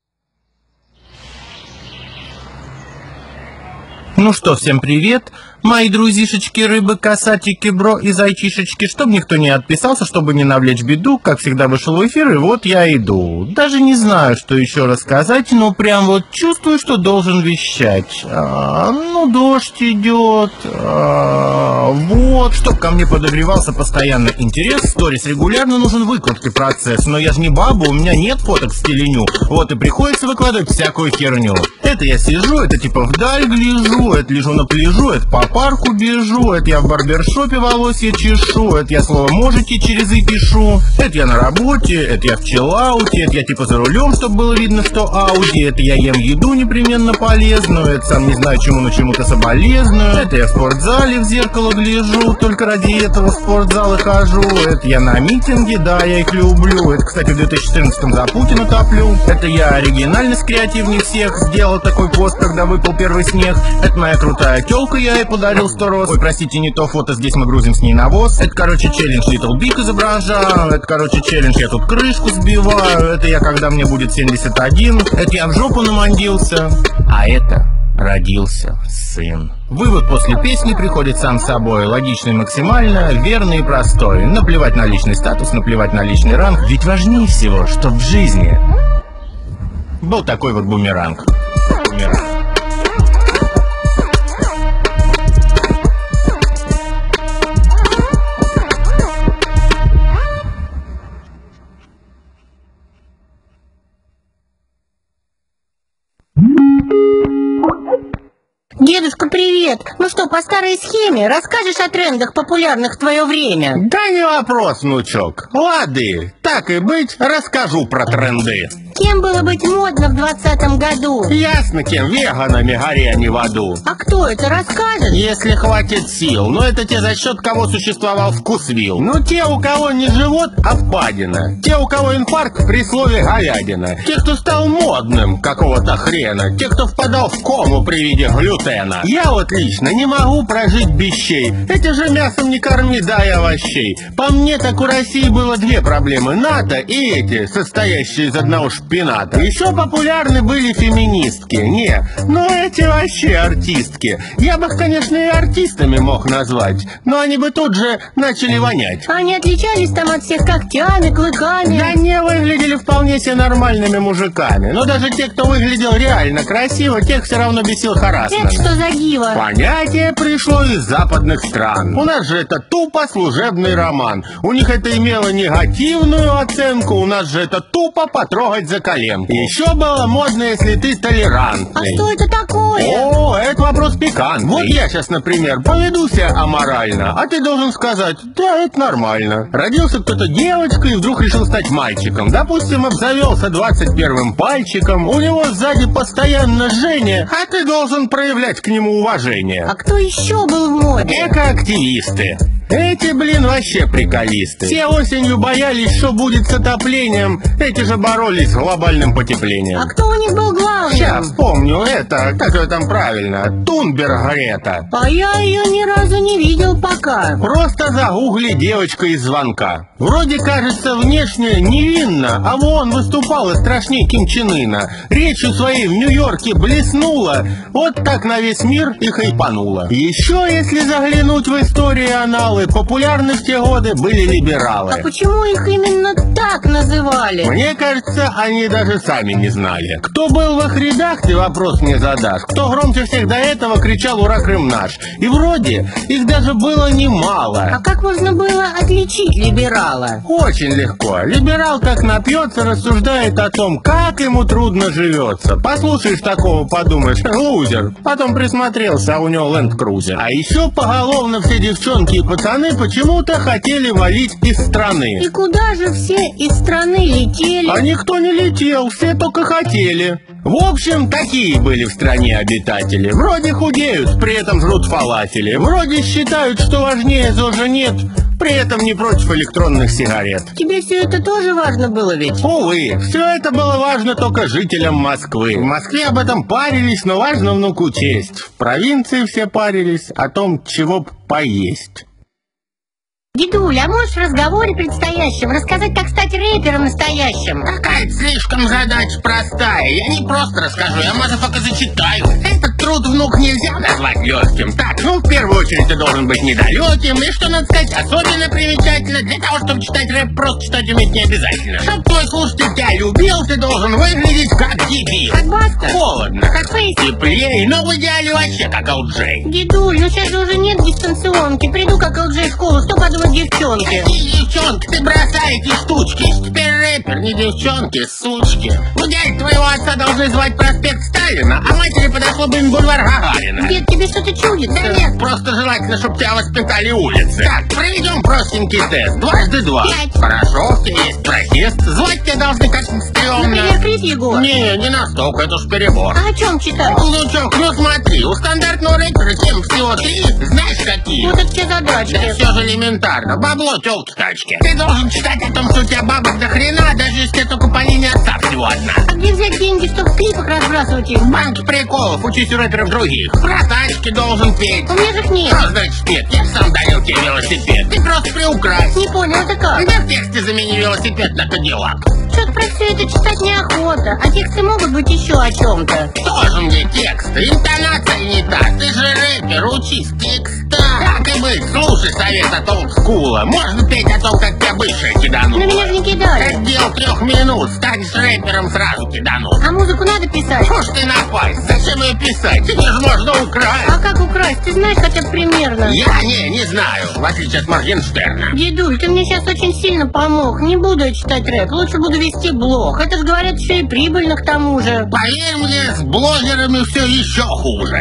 Ну что, всем привет, мои друзишечки, рыбы, касатики, бро и зайчишечки. Чтобы никто не отписался, чтобы не навлечь беду, как всегда вышел в эфир, и вот я иду. Даже не знаю, что еще рассказать, но прям вот чувствую, что должен вещать. Ну, дождь идет, вот. Чтоб ко мне подогревался постоянно интерес, в сторис регулярно нужен выкладки процесс. Но я же не баба, у меня нет фоток с теленю, вот и приходится выкладывать всякую херню. Это я сижу, это типа вдаль гляжу, это лежу на пляжу, это по парку бежу, это я в барбершопе волосья чешу, это я слово «можете» через «и» пишу, это я на работе, это я в чиллауте, это я типа за рулем, чтобы было видно, что Ауди, это я ем еду непременно полезную, это сам не знаю чему, но чему-то соболезную, это я в спортзале в зеркало гляжу, только ради этого в спортзал и хожу, это я на митинге, да, я их люблю, это, кстати, в 2014-м за Путина топлю, это я оригинальность креативнее всех, сделал такой пост, когда выпал первый снег, это моя крутая тёлка, я ей подарил 100 роз, ой, простите, не то фото, здесь мы грузим с ней навоз, это, короче, челлендж Little Big изображаю, это, короче, челлендж я тут крышку сбиваю, это я, когда мне будет 71, это я в жопу намандился, а это родился сын. Вывод после песни приходит сам собой, логичный максимально, верный и простой. Наплевать на личный статус, наплевать на личный ранг, ведь важнее всего, что в жизни был такой вот бумеранг. Дедушка, привет! Ну что, по старой схеме расскажешь о трендах, популярных в твое время? Да не вопрос, внучок. Лады, так и быть, расскажу про тренды. Кем было быть модно в 20-м году? Ясно, кем, веганами горе, а не в аду. А кто это, расскажет? Если хватит сил, но это те, за счет кого существовал вкусвилл. Ну те, у кого не живот, а впадина. Те, у кого инфаркт при слове говядина. Те, кто стал модным какого-то хрена. Те, кто впадал в кому при виде глютена. Я вот лично не могу прожить без щей. Эти же мясом не корми, дай овощей. По мне, так у России было две проблемы: НАТО и эти, состоящие из одного шпината. Еще популярны были феминистки. Не, ну эти вообще артистки. Я бы их, конечно, и артистами мог назвать, но они бы тут же начали вонять. Они отличались там от всех когтями, клыками? Да не, выглядели вполне себе нормальными мужиками. Но даже те, кто выглядел реально красиво, тех все равно бесил харассмент. Это что за гиво? Понятие пришло из западных стран. У нас же это тупо служебный роман. У них это имело негативную оценку, у нас же это тупо потрогать за коленку. Еще было модно, если ты толерантный. А что это такое? О, это вопрос пикантный. Вот я сейчас, например, поведу себя аморально, а ты должен сказать: да, это нормально. Родился кто-то девочкой и вдруг решил стать мальчиком. Допустим, обзавелся 21-м пальчиком, у него сзади постоянно жжение, а ты должен проявлять к нему уважение. А кто еще был в моде? Экоактивисты. Эти, блин, вообще приколисты. Все осенью боялись, что будет с отоплением. Эти же боролись с глобальным потеплением. А кто у них был главным? Сейчас вспомню, это, как ее там правильно, Тунберг Грета. А я ее ни разу не видел пока. Просто загугли девочка из звонка. Вроде кажется внешне невинно, а вон выступала страшнее Ким Чен Ына. Речью своей в Нью-Йорке блеснула, вот так на весь мир и хайпанула. Еще, если заглянуть в историю аналы, популярны в те годы были либералы. А почему их именно так называли? Мне кажется, они даже сами не знали. Кто был в их рядах, ты вопрос мне задашь. Кто громче всех до этого кричал «Ура, Крым наш!». И вроде их даже было немало. А как можно было отличить либерала? Очень легко. Либерал как напьется, рассуждает о том, как ему трудно живется. Послушаешь такого, подумаешь: лузер. Потом присмотрелся, а у него ленд-крузер. А еще поголовно все девчонки и пацаны почему-то хотели валить из страны. И куда же все из страны летели? А никто не летел, все только хотели. В общем, такие были в стране обитатели. Вроде худеют, при этом жрут фалафели. Вроде считают, что важнее ЗОЖа нет, при этом не против электронных сигарет. Тебе все это тоже важно было ведь? Увы, все это было важно только жителям Москвы. В Москве об этом парились, но важно внуку учесть. В провинции все парились о том, чего поесть. Дедуля, а можешь в разговоре предстоящем рассказать, как стать рэпером настоящим? Какая-то слишком задача простая. Я не просто расскажу, я мазафака зачитаю. Этот труд, внук, нельзя назвать легким. Так, ну, в первую очередь ты должен быть недалеким. И что, надо сказать, особенно примечательно, для того, чтобы читать рэп, просто читать уметь не обязательно. Чтоб твой слушатель тебя любил, ты должен выглядеть как дебил. Как Баста? Холодно. Как Фейс? Теплее, но в идеале вообще как LJ. Дедуль, ну сейчас же уже нет дистанционки. Приду как LJ в школу, что подумают рассказывать девчонке. Какие девчонки? Ты бросай эти штучки. Теперь рэпер, не девчонки, сучки. Ну, дядь твоего отца должны звать проспект Сталина, а матери подошло бы им бульвар Гагарина. Дед, тебе что-то чудится? Да нет, просто желательно, чтобы тебя воспитали улицы. Так, проведем простенький тест. 2 × 2. 5. Хорошо, в тебе есть протест. Звать тебя должны как-нибудь стрёмно. Например, Крис Егор. Не настолько, это уж перебор. А о чем читать? Лучок, ну смотри, у стандартного рэпера тем всего 3. Знаешь какие? Вот это все задачки. Да все же элементарно. Бабло, тёлки, тачки. Ты должен читать о том, что у тебя бабок до хрена, даже если тебе только по линии отца всего одна. А где взять деньги, чтобы в клипах разбрасывать их? В банке приколов, учись у рэперов других. Про тачки должен петь. У меня же их нет. Что значит нет? Я сам дарил тебе велосипед. Ты просто приукрась. Не понял, это как? Да в тексте замени велосипед на Кадиллак. Что-то про все это читать неохота. А тексты могут быть еще о чем-то. Тоже мне текст. Интонация не та. Ты же рэпер, учись текста. Так и быть, слушай совет от олдскула. Можно петь о том, как тебя бывшая киданула. Но меня же не кидали. Отдел 3 минут, станешь рэпером, сразу киданут. А музыку надо писать? Что ж ты напасть? Зачем ее писать? Тебе же можно украсть. А как украсть? Ты знаешь хотя бы примерно? Я не знаю, в отличие от Моргенштерна. Дедуль, ты мне сейчас очень сильно помог. Не буду я читать рэп, лучше буду вести блог. Это же, говорят, еще и прибыльно к тому же. Поверь мне, с блогерами все еще хуже.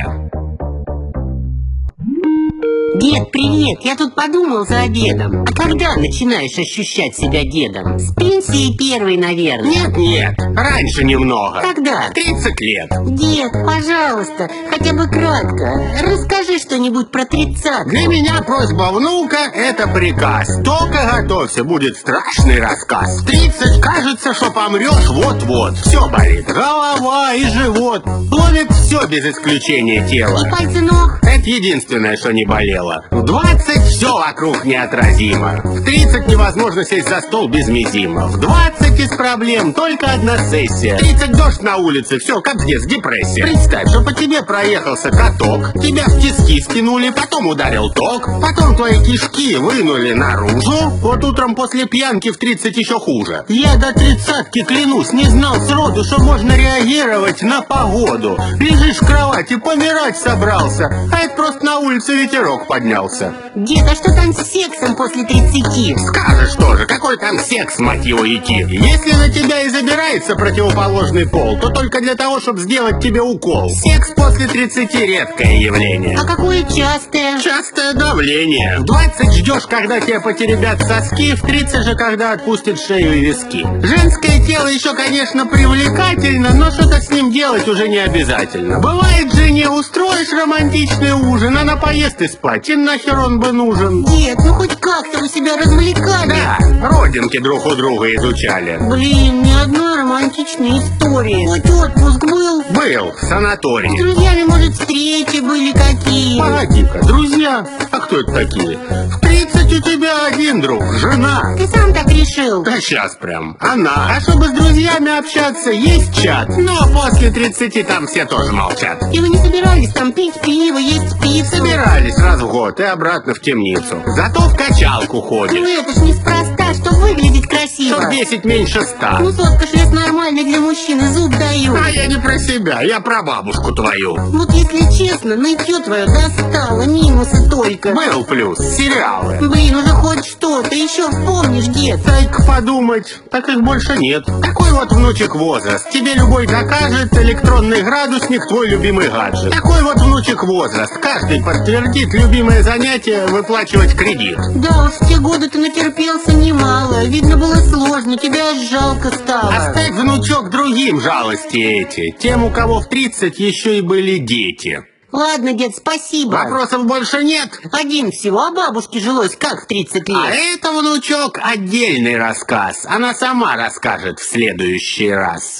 Дед, привет! Я тут подумал за обедом. А когда начинаешь ощущать себя дедом? С пенсии первой, наверное. Нет, раньше немного. Когда? 30 лет. Дед, пожалуйста, хотя бы кратко. Расскажи что-нибудь про 30-х. Для меня просьба внука — это приказ. Только готовься, будет страшный рассказ. 30 кажется, что помрешь вот-вот. Все болит, голова и живот. Ловит все без исключения тела. И пальцы ног? Это единственное, что не болело. В 20 все вокруг неотразимо. В 30 невозможно сесть за стол без мизима. В 20 из проблем только одна сессия. В 30 дождь на улице, все как здесь, депрессия. Представь, что по тебе проехался каток, тебя в тиски скинули, потом ударил ток, потом твои кишки вынули наружу. Вот утром после пьянки в 30 еще хуже. Я до 30-ки, клянусь, не знал сроду, что можно реагировать на погоду. Лежишь в кровати, помирать собрался, а это просто на улице ветерок поднялся. Дед, а что там с сексом после 30? Скажешь тоже, какой там секс, мать его, идти? Если на тебя и забирается противоположный пол, то только для того, чтобы сделать тебе укол. Секс после 30 редкое явление. А какое частое? Частое давление. В 20 ждешь, когда тебе потеребят соски, в 30 же, когда отпустят шею и виски. Женское тело еще, конечно, привлекательно, но что-то с ним делать уже не обязательно. Бывает же, не устроишь романтичный ужин, она поест и спать, и нахер он бы нужен. Дед, ну хоть как-то вы себя развлекали. Да, родинки друг у друга изучали. Блин, ни одной романтичной истории. Хоть отпуск был? Был в санатории. С друзьями, может, встречи были какие? Погоди-ка, друзья? А кто это такие? В 30 у тебя один друг, жена. Ты сам так решил? Да сейчас прям. Она. А чтобы с друзьями общаться, есть чат. Но после 30 там все тоже молчат. И вы не собирались там пить пиво, есть пиццу? Собирались раз в год и обратно в темницу. Зато в качалку ходит. Ну это ж неспроста, чтоб выглядеть красиво. Чтоб 10 меньше 100. Ну сотка швец нормальный для мужчины, зуб даю. А я не про себя, я про бабушку твою. Вот если честно, нытье твое достало, минусы только. Был плюс, сериалы. Блин, уже хоть что-то, еще вспомнишь, дед. Дай-ка подумать, так их больше нет. Такой вот внучек возраст. Тебе любой докажет, электронный градусник твой любимый гаджет. Такой вот внучек возраст. Каждый подтвердит любимое занятие выплачивать кредит. Да уж, в те годы ты натерпелся немало. Видно было сложно, тебя аж жалко стало. Оставь, внучок, другим жалости эти. Тем, у кого в 30 еще и были дети. Ладно, дед, спасибо. Вопросов больше нет? Один всего, а бабушке жилось как в 30 лет? А это, внучок, отдельный рассказ. Она сама расскажет в следующий раз.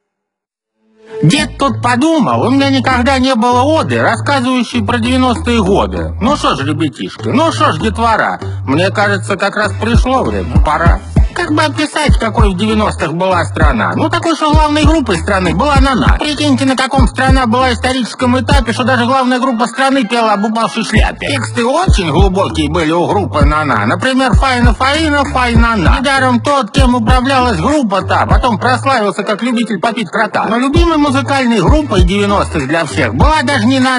Дед тут подумал, у меня никогда не было оды, рассказывающей про 90-е годы. Ну что ж, ребятишки, ну что ж, детвора, мне кажется, как раз пришло время, пора. Как бы описать, какой в 90-х была страна? Ну, такой, что главной группой страны была «Нана». Прикиньте, на каком страна была в историческом этапе, что даже главная группа страны пела об упавшей шляпе. Тексты очень глубокие были у группы «Нана». Например, «Файна, фаина, файна-на». Недаром тот, кем управлялась группа-то, потом прославился как любитель попить крота. Но любимой музыкальной группой 90-х для всех была даже не «Нана»,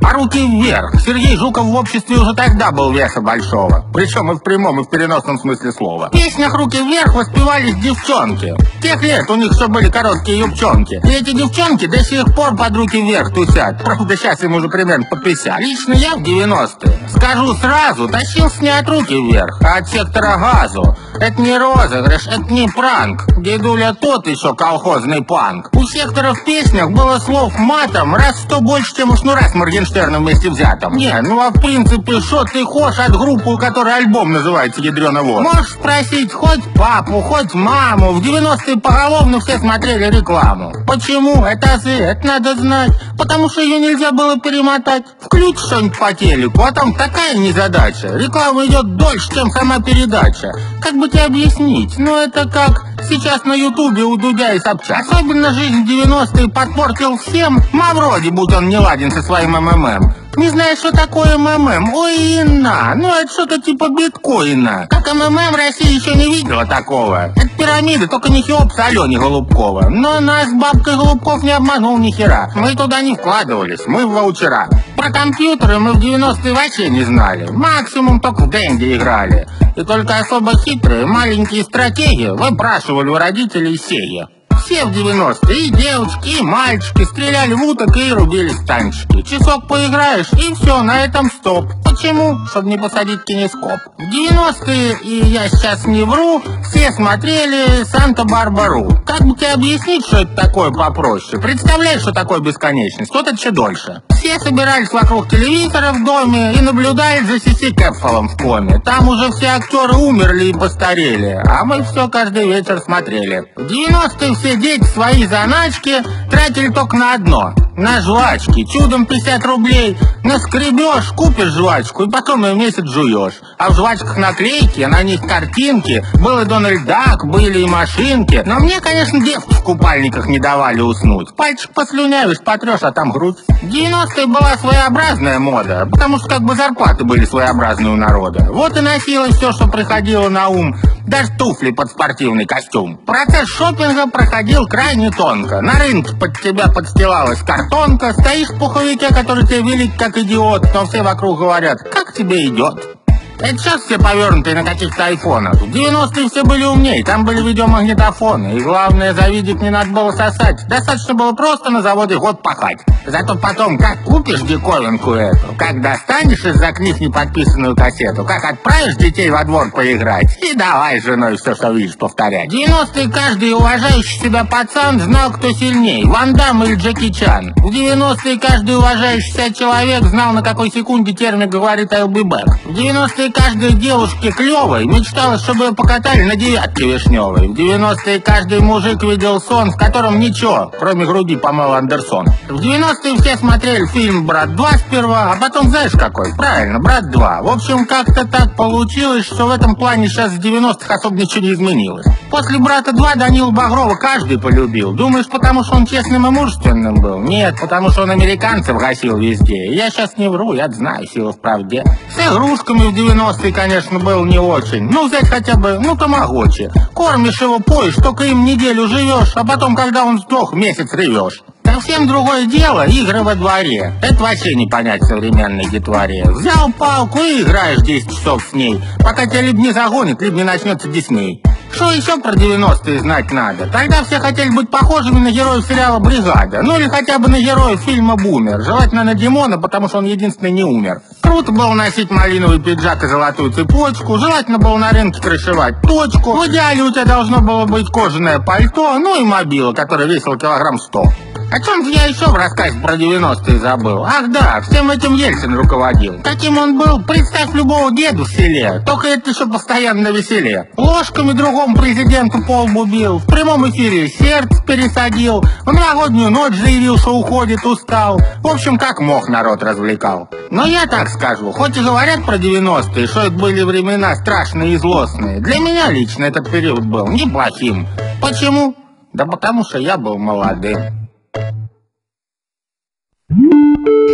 А руки вверх. Сергей Жуков в обществе уже тогда был веса большого. Причем и в прямом, и в переносном смысле слова. В песнях «Руки вверх» воспевались девчонки. Тех лет у них все были короткие юбчонки. И эти девчонки до сих пор под руки вверх тусят. Правда, сейчас им уже примерно по 50. Лично я в 90-е, скажу сразу, тащился не от руки вверх, а от сектора газу. Это не розыгрыш, это не пранк. Дедуля тот еще колхозный панк. У сектора в песнях было слов матом раз в 100 больше, чем у Шнура с Моргенштерном вместе взятым. Не, ну а в принципе, что ты хочешь от группы, у которой альбом называется «Ядрёна вот». Можешь спросить хоть папу, хоть маму. В 90-е поголовно все смотрели рекламу. Почему? Это надо знать. Потому что ее нельзя было перемотать. Включишь что-нибудь по телеку, а там такая незадача. Реклама идет дольше, чем сама передача. Как бы тебе объяснить? Ну это как сейчас на Ютубе у Дудя и Собчак. Особенно жизнь в 90-е подпортил всем Мавроди, будь он не ладен со своим МММ. Не знаешь, что такое МММ? Ой, Инна, ну это что-то типа биткоина. Как МММ Россия еще не видела такого. Это пирамида, только не Хеопса, а Лёни Голубкова. Но нас бабкой Голубков не обманул ни хера. Мы туда не вкладывались, мы в ваучера. Про компьютеры мы в 90-е вообще не знали. Максимум только в Дэнди играли. И только особо хитрые маленькие стратеги выпрашивали у родителей сея. Все в 90-е, и девочки, и мальчики, стреляли в уток и рубили станчики. Часок поиграешь, и все, на этом стоп. Почему? Чтобы не посадить кинескоп. В 90-е, и я сейчас не вру, все смотрели «Санта-Барбару». Как бы тебе объяснить, что это такое попроще? Представляешь, что такое бесконечность? Вот это еще дольше. Все собирались вокруг телевизора в доме и наблюдали за Сиси Кэпфелом в коме. Там уже все актеры умерли и постарели, а мы все каждый вечер смотрели. В 90-е все дети свои заначки тратили только на одно — на жвачки. Чудом 50 рублей наскребешь, купишь жвачку и потом ее месяц жуешь. А в жвачках наклейки, а на них картинки. Был и Дональд Дак, были и машинки. Но мне, конечно, девки в купальниках не давали уснуть. Пальчик послюнявишь, потрешь, а там грудь. В 90-е была своеобразная мода, потому что как бы зарплаты были своеобразные у народа. Вот и носилось все, что приходило на ум. Даже туфли под спортивный костюм. Процесс шопинга проходил крайне тонко. На рынке под тебя подстилалась картонка. Стоишь в пуховике, который тебе велик как идиот, но все вокруг говорят: как тебе идет? Это сейчас все повернутые на каких-то айфонах. В 90-е все были умнее, там были видеомагнитофоны. И главное, завидеть не надо было сосать. Достаточно было просто на заводе год пахать. Зато потом, как купишь диковинку эту, как достанешь из-за книг неподписанную кассету, как отправишь детей во двор поиграть, и давай с женой все, что видишь, повторять. В 90-е каждый уважающий себя пацан знал, кто сильнее, Ван Дамм или Джеки Чан. В 90-е каждый уважающий себя человек знал, на какой секунде термик говорит «I'll be back». В 90-е каждой девушке клевой мечталось, чтобы ее покатали на девятке вишневой. В 90-е каждый мужик видел сон, в котором ничего, кроме груди Памелы Андерсон. В 90-е все смотрели фильм «Брат 2» сперва, а потом знаешь какой? Правильно, «Брат 2». В общем, как-то так получилось, что в этом плане сейчас в 90-х особо ничего не изменилось. После «Брата 2» Данила Багрова каждый полюбил. Думаешь, потому что он честным и мужественным был? Нет, потому что он американцев гасил везде. Я сейчас не вру, я знаю, сила в правде. С игрушками в 90-е, конечно, был не очень. Ну, взять хотя бы, тамагочи. Кормишь его, поешь, только им неделю живешь, а потом, когда он сдох, месяц ревешь. Совсем другое дело — игры во дворе. Это вообще не понять современной детворе. Взял палку и играешь 10 часов с ней, пока тебя либо не загонит, либо не начнется Дисней. Что еще про 90-е знать надо? Тогда все хотели быть похожими на героев сериала «Бригада». Ну или хотя бы на героев фильма «Бумер». Желательно на Димона, потому что он единственный не умер. Круто было носить малиновый пиджак и золотую цепочку. Желательно было на рынке крышевать точку. В идеале у тебя должно было быть кожаное пальто, ну и мобила, которая весила килограмм 100. О чем же я еще в рассказе про 90-е забыл? Ах да, всем этим Ельцин руководил. Каким он был, представь любого деда в селе. Только это еще постоянно на веселе. Ложками другому президенту полбу бил. В прямом эфире сердце пересадил. В новогоднюю ночь заявил, что уходит, устал. В общем, как мог, народ развлекал. Но я так скажу, хоть и говорят про 90-е, что это были времена страшные и злостные, для меня лично этот период был неплохим. Почему? Да потому что я был молодым.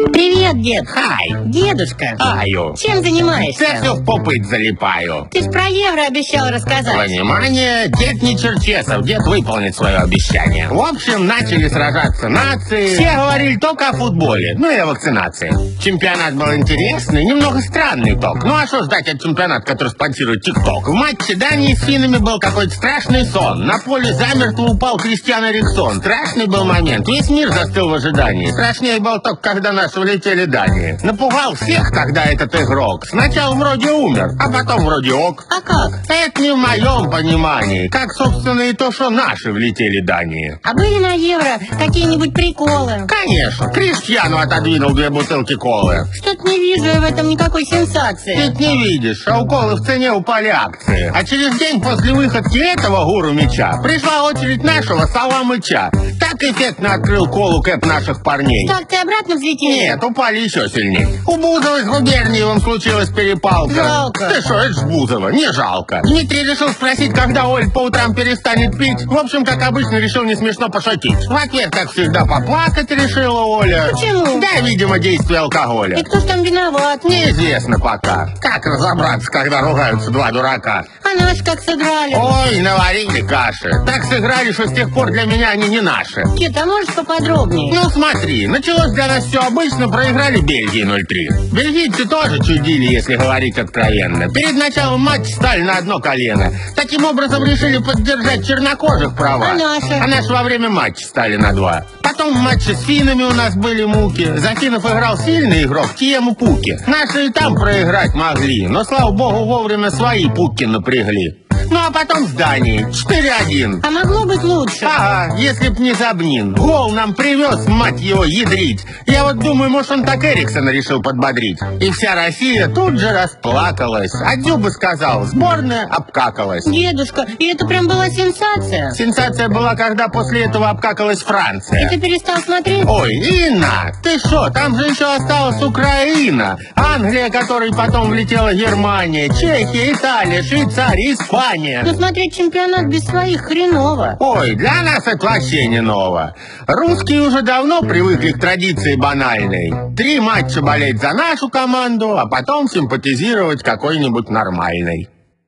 Привет, дед. Хай. Дедушка. Аю. Чем занимаешься? Я все в попыт залипаю. Ты ж про евро обещал рассказать. Внимание, дед не Черчесов, дед выполнит свое обещание. В общем, начали сражаться нации. Все говорили только о футболе, ну и о вакцинации. Чемпионат был интересный, немного странный ток. Ну а что ждать от чемпионата, который спонсирует ТикТок? В матче Дании с финнами был какой-то страшный сон. На поле замертво упал Кристиан Эриксон. Страшный был момент, весь мир застыл в ожидании. Страшнее был только, когда наши улетели Дании. Напугал всех тогда этот игрок. Сначала вроде умер, а потом вроде ок. А как? Это не в моем понимании. Как, собственно, и то, что наши влетели Дании. А были на евро какие-нибудь приколы? Конечно, Криштиану отодвинул 2 бутылки колы. Что-то не вижу я в этом никакой сенсации. Ты не видишь, а у колы в цене упали акции. А через день после выходки этого гуру мяча пришла очередь нашего Саламыча. Так эффектно открыл колу кэп наших парней. Так, ты обратно взлетел? Нет, упали еще сильнее. У Бузовой с Губерниевым случилась перепалка. Жалко. Ты что, это ж Бузова, не жалко. Дмитрий решил спросить, когда Оль по утрам перестанет пить. В общем, как обычно, решил не смешно пошутить. В ответ, как всегда, поплакать решила Оля. Почему? Да, видимо, действие алкоголя. И кто ж там виноват? Неизвестно пока. Как разобраться, когда ругаются 2 дурака? А наши как сыграли? Ой, наварили каши. Так сыграли, что с тех пор для меня они не наши. Дед, а можешь поподробнее? Ну смотри, началось для нас все обычно, проиграли Бельгии 0-3. Бельгийцы тоже чудили, если говорить откровенно. Перед началом матча стали на одно колено. Таким образом решили поддержать чернокожих права. А наши? А наши во время матча стали на 2. Потом в матче с финнами у нас были муки. За финнов играл сильный игрок Тиему Пуки. Наши и там проиграть могли, но, слава богу, вовремя свои Пуки напрягли. Ну а потом с Данией 4-1. А могло быть лучше? Ага, если б не Забнин. Гол нам привез, мать его, ядрить. Я вот думаю, может, он так Эриксона решил подбодрить. И вся Россия тут же расплакалась. А Дзюба сказал, сборная обкакалась. Дедушка, и это прям была сенсация? Сенсация была, когда после этого обкакалась Франция. И ты перестал смотреть? Ой, Инна, ты шо, там же еще осталась Украина, Англия, которой потом влетела Германия, Чехия, Италия, Швейцария, Испания. Но смотреть чемпионат без своих хреново. Ой, для нас это вообще не ново. Русские уже давно привыкли к традиции банальной. 3 матча болеть за нашу команду, а потом симпатизировать какой-нибудь нормальной.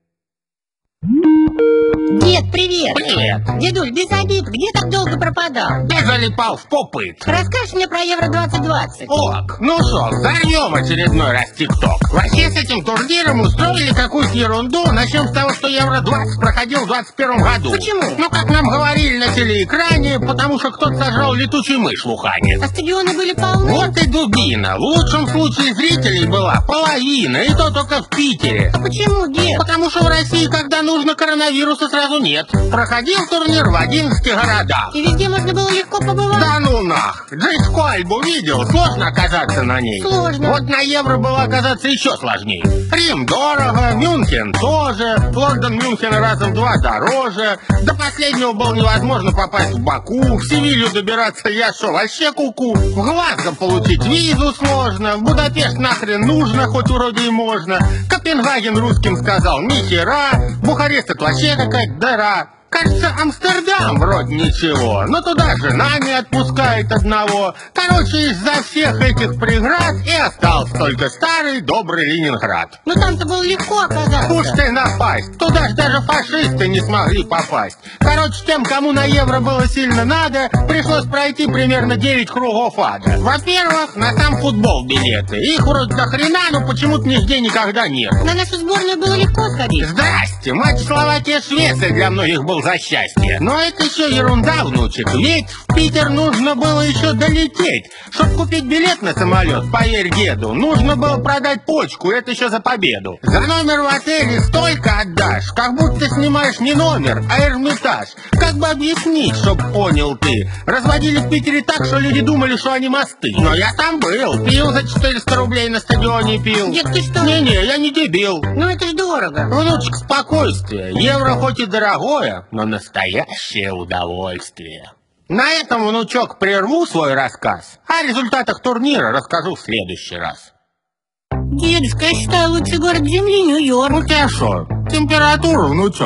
Дед, привет! Привет! Дедуль, без обид, где так долго пропадал? Я залипал в попыт. Расскажешь мне про Евро-2020? Ок, ну шо, взорвем очередной раз ТикТок. Вообще с этим турниром устроили какую-то ерунду. Начнем с того, что Евро-20 проходил в 2021 году. Почему? Ну, как нам говорили на телеэкране, потому что кто-то сожрал летучую мышь в Ухане. А стадионы были полны? Вот и дубина. В лучшем случае зрителей была половина, и то только в Питере. А почему, дед? Потому что в России, когда нужно, коронавируса сразу нет. Проходил турнир в 11 городах. И везде можно было легко побывать? Да ну нах! Джейску Альбу видел? Сложно оказаться на ней. Сложно. Вот на Евро было оказаться еще сложнее. Рим дорого, Мюнхен тоже, Лондон Мюнхена разом 2 дороже. До последнего было невозможно попасть в Баку, в Севилью добираться я шо, вообще куку. В Глазго получить визу сложно, в Будапешт нахрен нужно, хоть вроде и можно. Копенгаген русским сказал ни хера, Бухарест это вообще какая-то дыра. Кажется, Амстердам вроде ничего, но туда жена не отпускает одного. Короче, из-за всех этих преград и остался только старый добрый Ленинград. Ну там-то было легко оказаться. Уж ты напасть, туда ж даже фашисты не смогли попасть. Короче, тем, кому на Евро было сильно надо, пришлось пройти примерно 9 кругов ада. Во-первых, на сам футбол билеты. Их вроде до хрена, но почему-то нигде никогда нет. На нашу сборную было легко сходить. Здрасте, матч Словакия-Швеция для многих был за счастье. Но это еще ерунда, внучек. Ведь в Питер нужно было еще долететь. Чтоб купить билет на самолет, поверь деду, нужно было продать почку, это еще за победу. За номер в отеле столько отдашь, как будто снимаешь не номер, а Эрмитаж. Как бы объяснить, чтоб понял ты? Разводили в Питере так, что люди думали, что они мосты. Но я там был, пил за 400 рублей на стадионе пил. Дед, ты что? Не-не, я не дебил. Ну это ж дорого. Внучек, спокойствие. Евро хоть и дорогое, но настоящее удовольствие. На этом, внучок, прерву свой рассказ. О результатах турнира расскажу в следующий раз. Дедушка, я считаю, лучший город Земли Нью-Йорк. Ну тебя шо? Температура, внучок.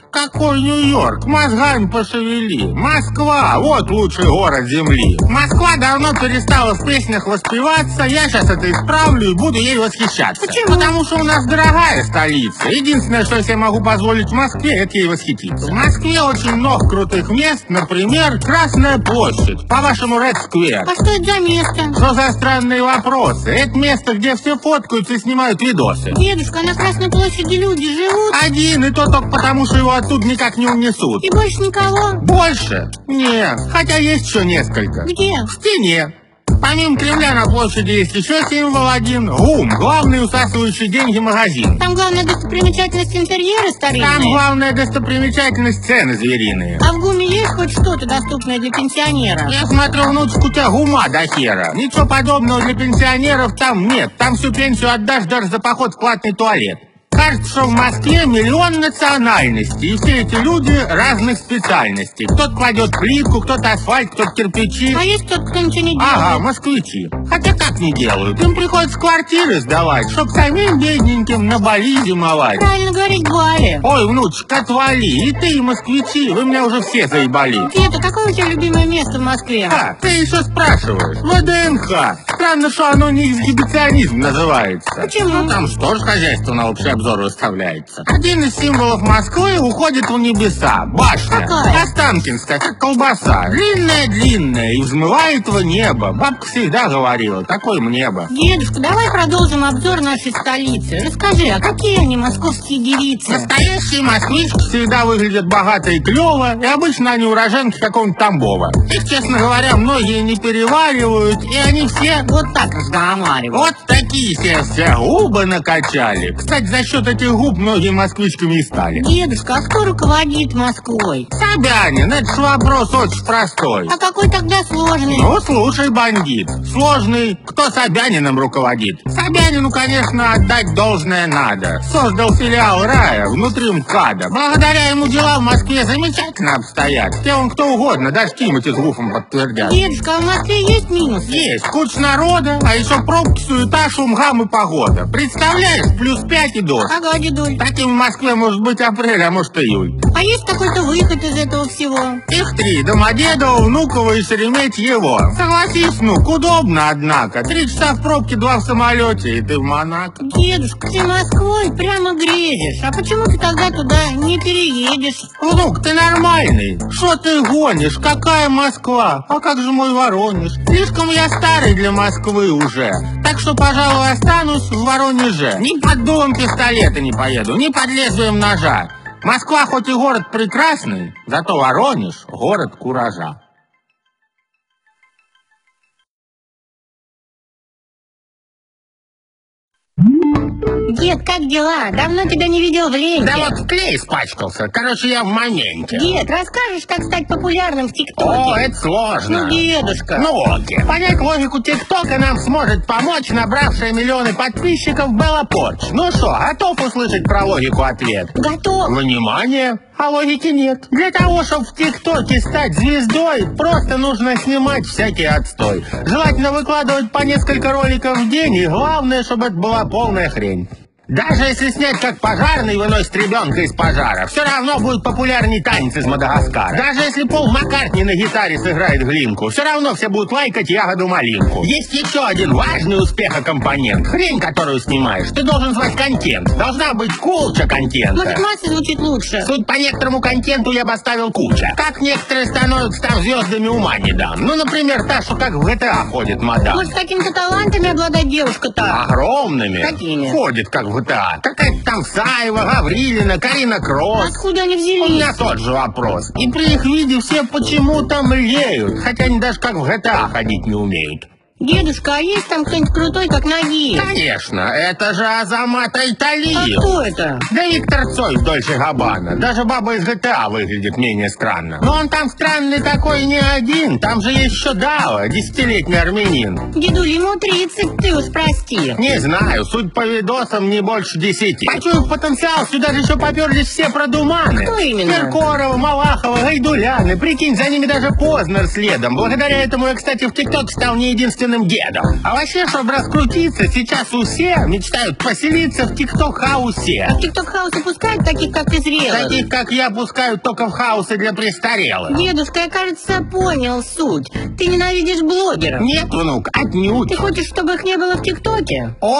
Какой Нью-Йорк? Мозгами пошевели. Москва, вот лучший город земли. Москва давно перестала в песнях воспеваться. Я сейчас это исправлю и буду ей восхищаться. Почему? Потому что у нас дорогая столица. Единственное, что я себе могу позволить в Москве, это ей восхититься. В Москве очень много крутых мест. Например, Красная площадь. По-вашему, Ред Сквер. А что это за место? Что за странные вопросы? Это место, где все фоткаются и снимают видосы. Дедушка, на Красной площади люди живут? Один, и то только потому, что его оттуда никак не унесут. И больше никого? Больше? Нет. Хотя есть еще несколько. Где? В стене. Помимо Кремля на площади есть еще символ один. ГУМ. Главный усасывающий деньги магазин. Там главная достопримечательность интерьера старинная? Там главная достопримечательность цены звериные. А в ГУМе есть хоть что-то доступное для пенсионера? Я смотрю, внучек, у тебя гума до хера. Ничего подобного для пенсионеров там нет. Там всю пенсию отдашь даже за поход в платный туалет. Кажется, что в Москве миллион национальностей, и все эти люди разных специальностей. Кто-то кладет плитку, кто-то асфальт, кто-то кирпичи. А есть кто-то, кто ничего не делает? Ага, москвичи. Хотя как не делают? Им приходится квартиры сдавать, чтоб самим бедненьким на Бали зимовать. Правильно говорить, Бали. Ой, внучек, отвали. И ты, и москвичи, вы меня уже все заебали. Дед, а какое у тебя любимое место в Москве? А, ты еще спрашиваешь. ВДНХ. Странно, что оно не эксгибиционизм называется. Почему? Там же тоже хозяйство на общий обзор выставляется. Один из символов Москвы уходит в небеса. Башня. Какая? Останкинская, как колбаса. Длинная-длинная и взмывает в небо. Бабка всегда говорила, такое небо. Дедушка, давай продолжим обзор нашей столицы. Расскажи, а какие они московские девицы? Настоящие москвички всегда выглядят богато и клево, и обычно они уроженки какого-нибудь Тамбова. Их, честно говоря, многие не переваривают, и они все Вот так разговаривают. вот такие все губы накачали. Кстати, за счет этих губ многие москвичками и стали. Дедушка, а кто руководит Москвой? Собянин, это ж вопрос очень простой. А какой тогда сложный? Ну, слушай, бандит, сложный, кто Собяниным руководит? Собянину, конечно, отдать должное надо. Создал филиал рая внутри МКАДа. Благодаря ему дела в Москве замечательно обстоят. Те он кто угодно, даже Тимати с Гуфом подтвердят. Дедушка, а в Москве есть минусы? Есть куча народа, а еще пробки, суета, шум, гам и погода. Представляешь, плюс 5 и дождь. Ага, дедуль. Таким в Москве может быть апрель, а может июль. А есть какой-то выход из этого всего? Их 3. Домодедово, Внуково и Шереметьево. Согласись, внук, удобно, однако. 3 часа в пробке, 2 в самолете, и ты в Монако. Дедушка, ты Москвой прямо грезишь. А почему ты тогда туда не переедешь? Внук, ты нормальный? Что ты гонишь? Какая Москва? А как же мой Воронеж? Слишком я старый для Москвы уже. Так что, пожалуй, останусь в Воронеже. Ни под дулом пистолета не поеду, ни под лезвием ножа. Москва хоть и город прекрасный, зато Воронеж — город куража. Дед, как дела? Давно тебя не видел в ленте. Да вот клей испачкался. Короче, я в моменте. Дед, расскажешь, как стать популярным в О, ТикТоке? это сложно. Ну, дедушка. Ну, окей. Понять логику ТикТока нам сможет помочь набравшая миллионы подписчиков Белла Порч. Ну что, готов услышать про логику ответ? Готов. Внимание! А логики нет. Для того, чтобы в ТикТоке стать звездой, просто нужно снимать всякий отстой. Желательно выкладывать по несколько роликов в день, и главное, чтобы это была полная хрень. Даже если снять, как пожарный выносит ребенка из пожара, все равно будет популярней танец из Мадагаскара. Даже если Пол Маккартни на гитаре сыграет глинку, все равно все будут лайкать ягоду-малинку. Есть еще один важный успехокомпонент. Хрень, которую снимаешь, ты должен звать контент. Должна быть куча контента. Может, масса звучит лучше? Суть по некоторому контенту я бы оставил куча. Как некоторые становятся там звездами, ума не дам. Ну, например, та, что как в GTA ходит, мадам. Может, какими-то талантами обладает девушка-то? Огромными. Какими? Ходит, как в GTA. Какая-то там Саева, Гаврилина, Карина Кросс. Откуда они У взялись? меня тот же вопрос. И при их виде все почему-то млеют. Хотя они даже как в GTA ходить не умеют. Дедушка, а есть там кто-нибудь крутой, как Нагиев? Конечно, это же Азамат А Айталиев. кто это? Да Виктор Цой в Дольче Габбана. Даже баба из GTA выглядит менее странно. Но он там странный такой не один. Там же есть еще Дава, 10-летний армянин. Дедуль, ему 30, ты уж прости. Не знаю, судя по видосам, не больше 10. Почуяв потенциал, сюда же еще поперлись все продуманы. Кто именно? Киркорова, Малахова, Гайдуляны. Прикинь, за ними даже Познер следом. Благодаря этому я, кстати, в ТикТоке стал не единственным собственным дедом. А вообще, чтобы раскрутиться, сейчас все мечтают поселиться в тикток-хаусе. А в тикток-хаусе пускают таких, как ты, зрелых? Таких, как я, пускают только в хаусы для престарелых. Дедушка, я, кажется, понял суть. Ты ненавидишь блогеров. Нет, внук, отнюдь. Ты хочешь, чтобы их не было в ТикТоке?